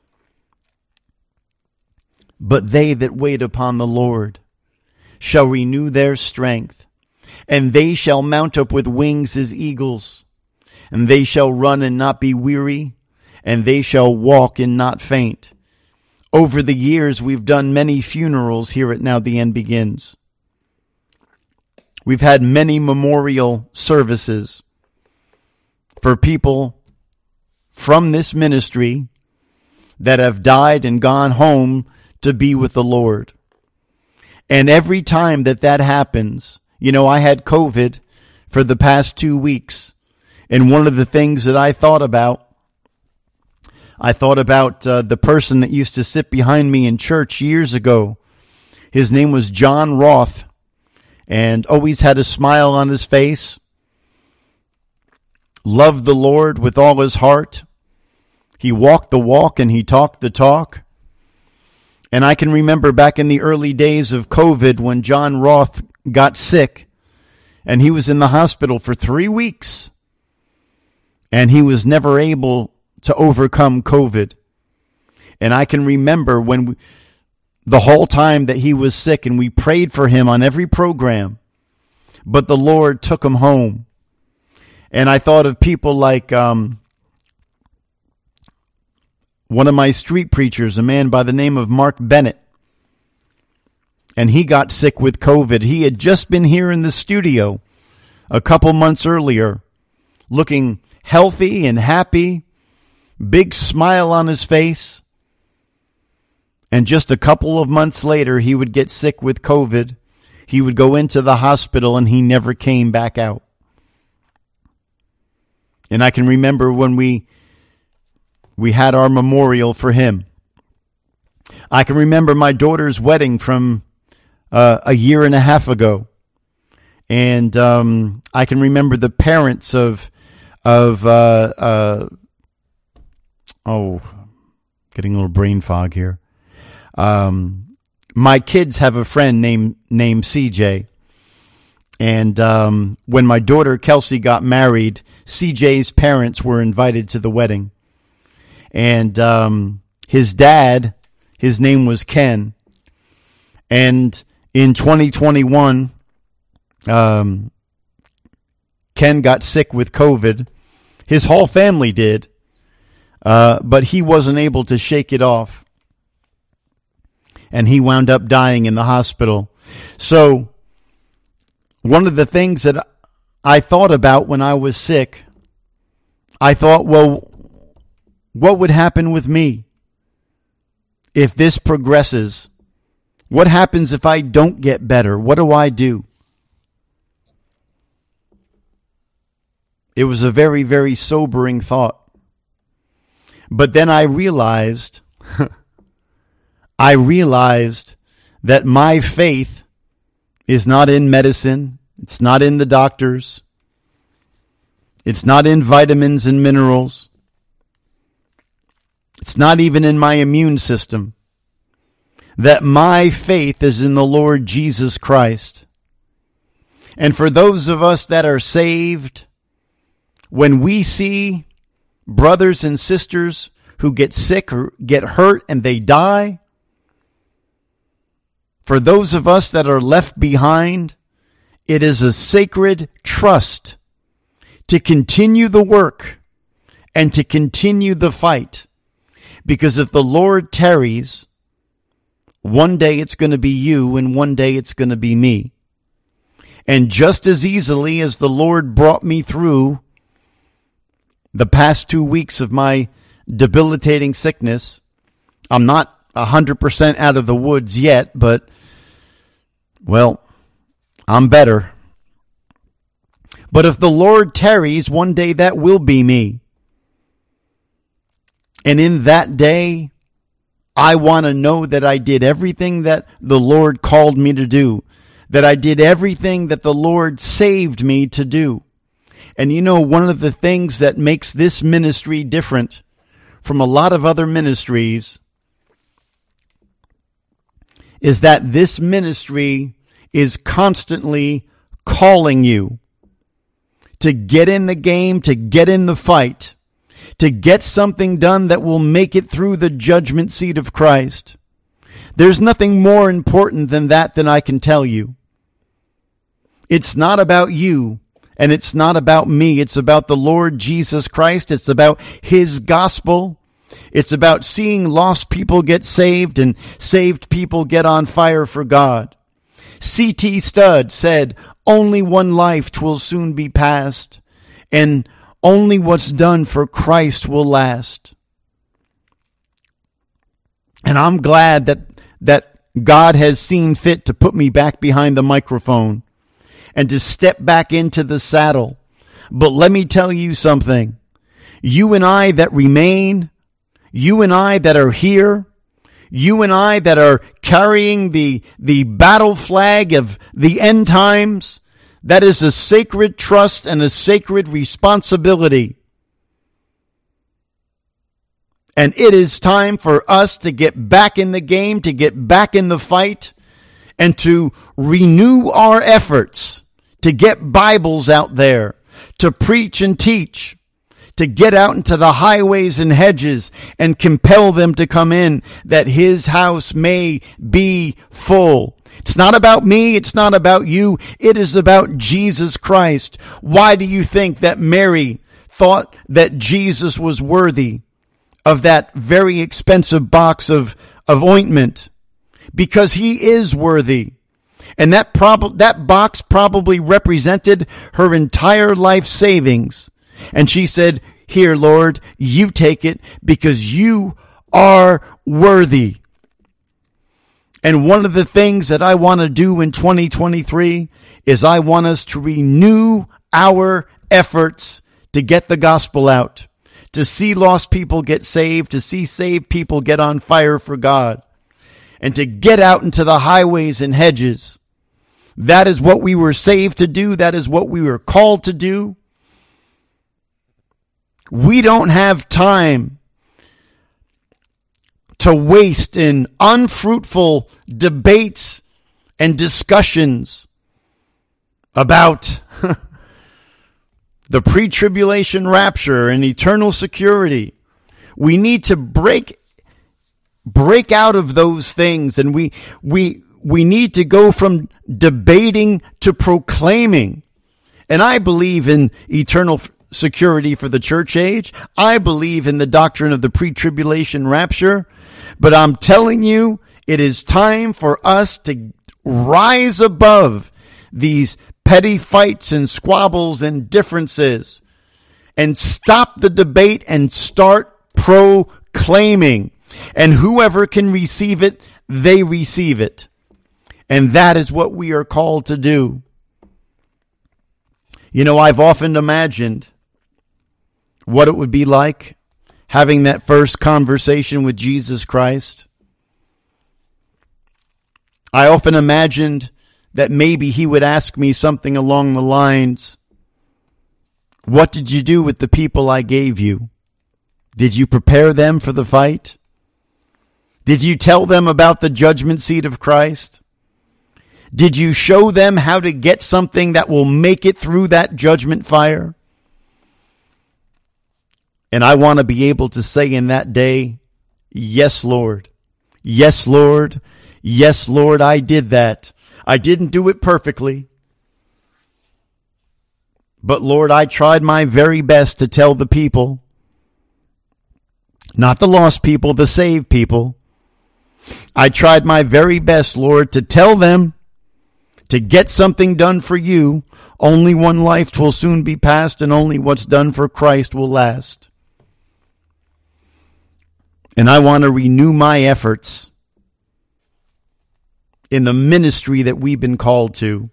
But they that wait upon the Lord shall renew their strength, and they shall mount up with wings as eagles, and they shall run and not be weary, and they shall walk and not faint. Over the years, we've done many funerals here at Now the End Begins. We've had many memorial services for people from this ministry that have died and gone home to be with the Lord. And every time that happens, I had COVID for the past 2 weeks. And one of the things that I thought about the person that used to sit behind me in church years ago. His name was John Roth, and always had a smile on his face. Loved the Lord with all his heart. He walked the walk and he talked the talk. And I can remember back in the early days of COVID when John Roth got sick, and he was in the hospital for 3 weeks, and he was never able to overcome COVID. And I can remember when the whole time that he was sick, and we prayed for him on every program, but the Lord took him home. And I thought of people like one of my street preachers, a man by the name of Mark Bennett. And he got sick with COVID. He had just been here in the studio a couple months earlier, looking healthy and happy, big smile on his face. And just a couple of months later, he would get sick with COVID. He would go into the hospital and he never came back out. And I can remember when we had our memorial for him. I can remember my daughter's wedding from a year and a half ago. And I can remember the parents of getting a little brain fog here. My kids have a friend named CJ. And when my daughter Kelsey got married, CJ's parents were invited to the wedding. And his dad, his name was Ken. And in 2021, Ken got sick with COVID. His whole family did, but he wasn't able to shake it off. And he wound up dying in the hospital. So one of the things that I thought about when I was sick, I thought, well, what would happen with me if this progresses? What happens if I don't get better? What do I do? It was a very, very sobering thought. But then I realized that my faith is not in medicine. It's not in the doctors. It's not in vitamins and minerals. It's not even in my immune system. That my faith is in the Lord Jesus Christ. And for those of us that are saved, when we see brothers and sisters who get sick or get hurt and they die, for those of us that are left behind, it is a sacred trust to continue the work and to continue the fight. Because if the Lord tarries, one day it's going to be you and one day it's going to be me. And just as easily as the Lord brought me through the past 2 weeks of my debilitating sickness, I'm not 100% out of the woods yet, but, well, I'm better. But if the Lord tarries, one day that will be me. And in that day, I want to know that I did everything that the Lord called me to do, that I did everything that the Lord saved me to do. And you know, one of the things that makes this ministry different from a lot of other ministries is that this ministry is constantly calling you to get in the game, to get in the fight, to get something done that will make it through the judgment seat of Christ. There's nothing more important than that than I can tell you. It's not about you, and it's not about me. It's about the Lord Jesus Christ. It's about His gospel. It's about seeing lost people get saved and saved people get on fire for God. C.T. Studd said, "Only one life 'twill soon be past, and only what's done for Christ will last." And I'm glad that God has seen fit to put me back behind the microphone and to step back into the saddle. But let me tell you something. You and I that remain, you and I that are here, you and I that are carrying the battle flag of the end times, that is a sacred trust and a sacred responsibility. And it is time for us to get back in the game, to get back in the fight, and to renew our efforts to get Bibles out there, to preach and teach, to get out into the highways and hedges and compel them to come in, that His house may be full. It's not about me. It's not about you. It is about Jesus Christ. Why do you think that Mary thought that Jesus was worthy of that very expensive box of ointment? Because He is worthy. And that box probably represented her entire life savings. And she said, "Here, Lord, you take it because you are worthy." And one of the things that I want to do in 2023 is I want us to renew our efforts to get the gospel out, to see lost people get saved, to see saved people get on fire for God, and to get out into the highways and hedges. That is what we were saved to do. That is what we were called to do. We don't have time to waste in unfruitful debates and discussions about the pre-tribulation rapture and eternal security. We need to break out of those things, and we need to go from debating to proclaiming. And I believe in eternal security for the church age. I believe in the doctrine of the pre-tribulation rapture. But I'm telling you, it is time for us to rise above these petty fights and squabbles and differences and stop the debate and start proclaiming. And whoever can receive it, they receive it. And that is what we are called to do. You know, I've often imagined what it would be like having that first conversation with Jesus Christ. I often imagined that maybe he would ask me something along the lines, "What did you do with the people I gave you? Did you prepare them for the fight? Did you tell them about the judgment seat of Christ? Did you show them how to get something that will make it through that judgment fire?" And I want to be able to say in that day, "Yes, Lord. Yes, Lord. Yes, Lord, I did that. I didn't do it perfectly. But Lord, I tried my very best to tell the people, not the lost people, the saved people. I tried my very best, Lord, to tell them to get something done for you. Only one life will soon be passed, and only what's done for Christ will last." And I want to renew my efforts in the ministry that we've been called to.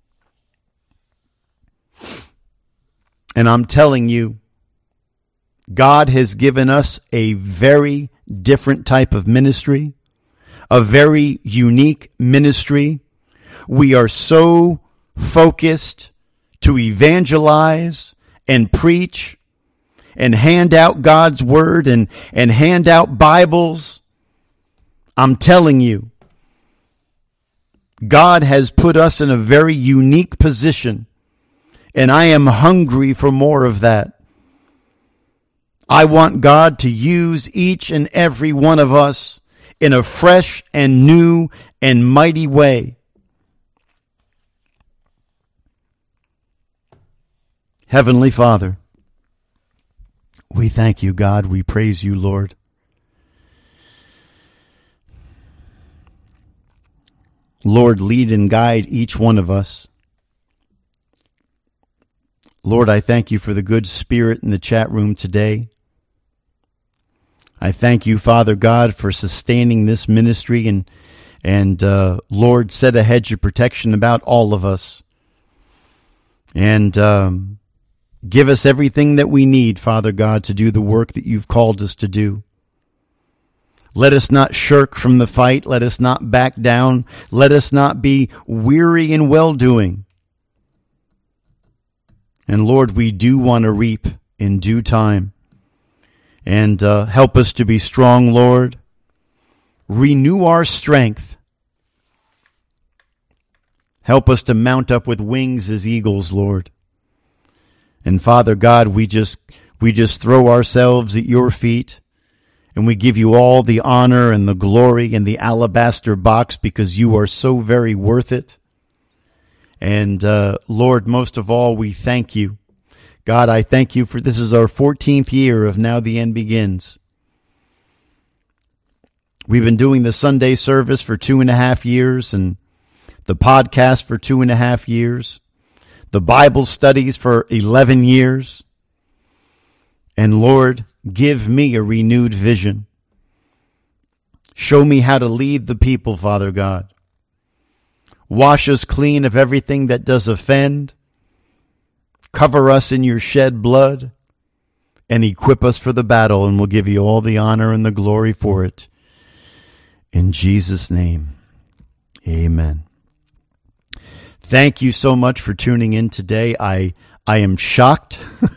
And I'm telling you, God has given us a very different type of ministry, a very unique ministry. We are so focused to evangelize and preach and hand out God's word and hand out Bibles. I'm telling you, God has put us in a very unique position, and I am hungry for more of that. I want God to use each and every one of us in a fresh and new and mighty way. Heavenly Father, we thank you, God. We praise you, Lord. Lord, lead and guide each one of us. Lord, I thank you for the good spirit in the chat room today. I thank you, Father God, for sustaining this ministry and Lord, set a hedge of protection about all of us. And give us everything that we need, Father God, to do the work that you've called us to do. Let us not shirk from the fight. Let us not back down. Let us not be weary in well-doing. And Lord, we do want to reap in due time. And help us to be strong, Lord. Renew our strength. Help us to mount up with wings as eagles, Lord. And Father God, we just throw ourselves at your feet, and we give you all the honor and the glory and the alabaster box because you are so very worth it. And Lord, most of all, we thank you. God, I thank you for this is our 14th year of Now the End Begins. We've been doing the Sunday service for 2.5 years and the podcast for 2.5 years. The Bible studies for 11 years. And Lord, give me a renewed vision. Show me how to lead the people, Father God. Wash us clean of everything that does offend. Cover us in your shed blood. And equip us for the battle, and we'll give you all the honor and the glory for it. In Jesus' name, amen. Thank you so much for tuning in today. I am shocked.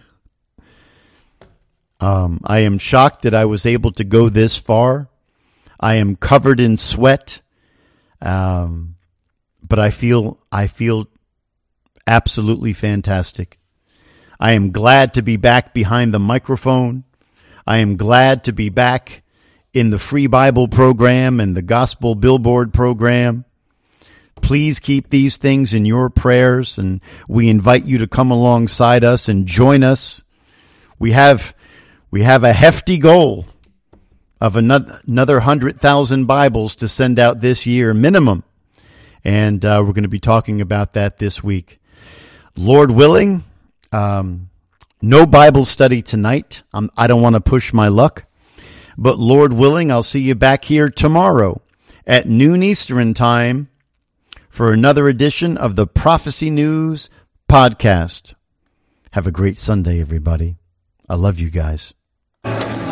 I am shocked that I was able to go this far. I am covered in sweat, but I feel absolutely fantastic. I am glad to be back behind the microphone. I am glad to be back in the Free Bible program and the Gospel Billboard program. Please keep these things in your prayers, and we invite you to come alongside us and join us. We have a hefty goal of another 100,000 Bibles to send out this year minimum, and we're going to be talking about that this week. Lord willing, no Bible study tonight. I don't want to push my luck, but Lord willing, I'll see you back here tomorrow at noon Eastern time for another edition of the Prophecy News podcast. Have a great Sunday, everybody. I love you guys.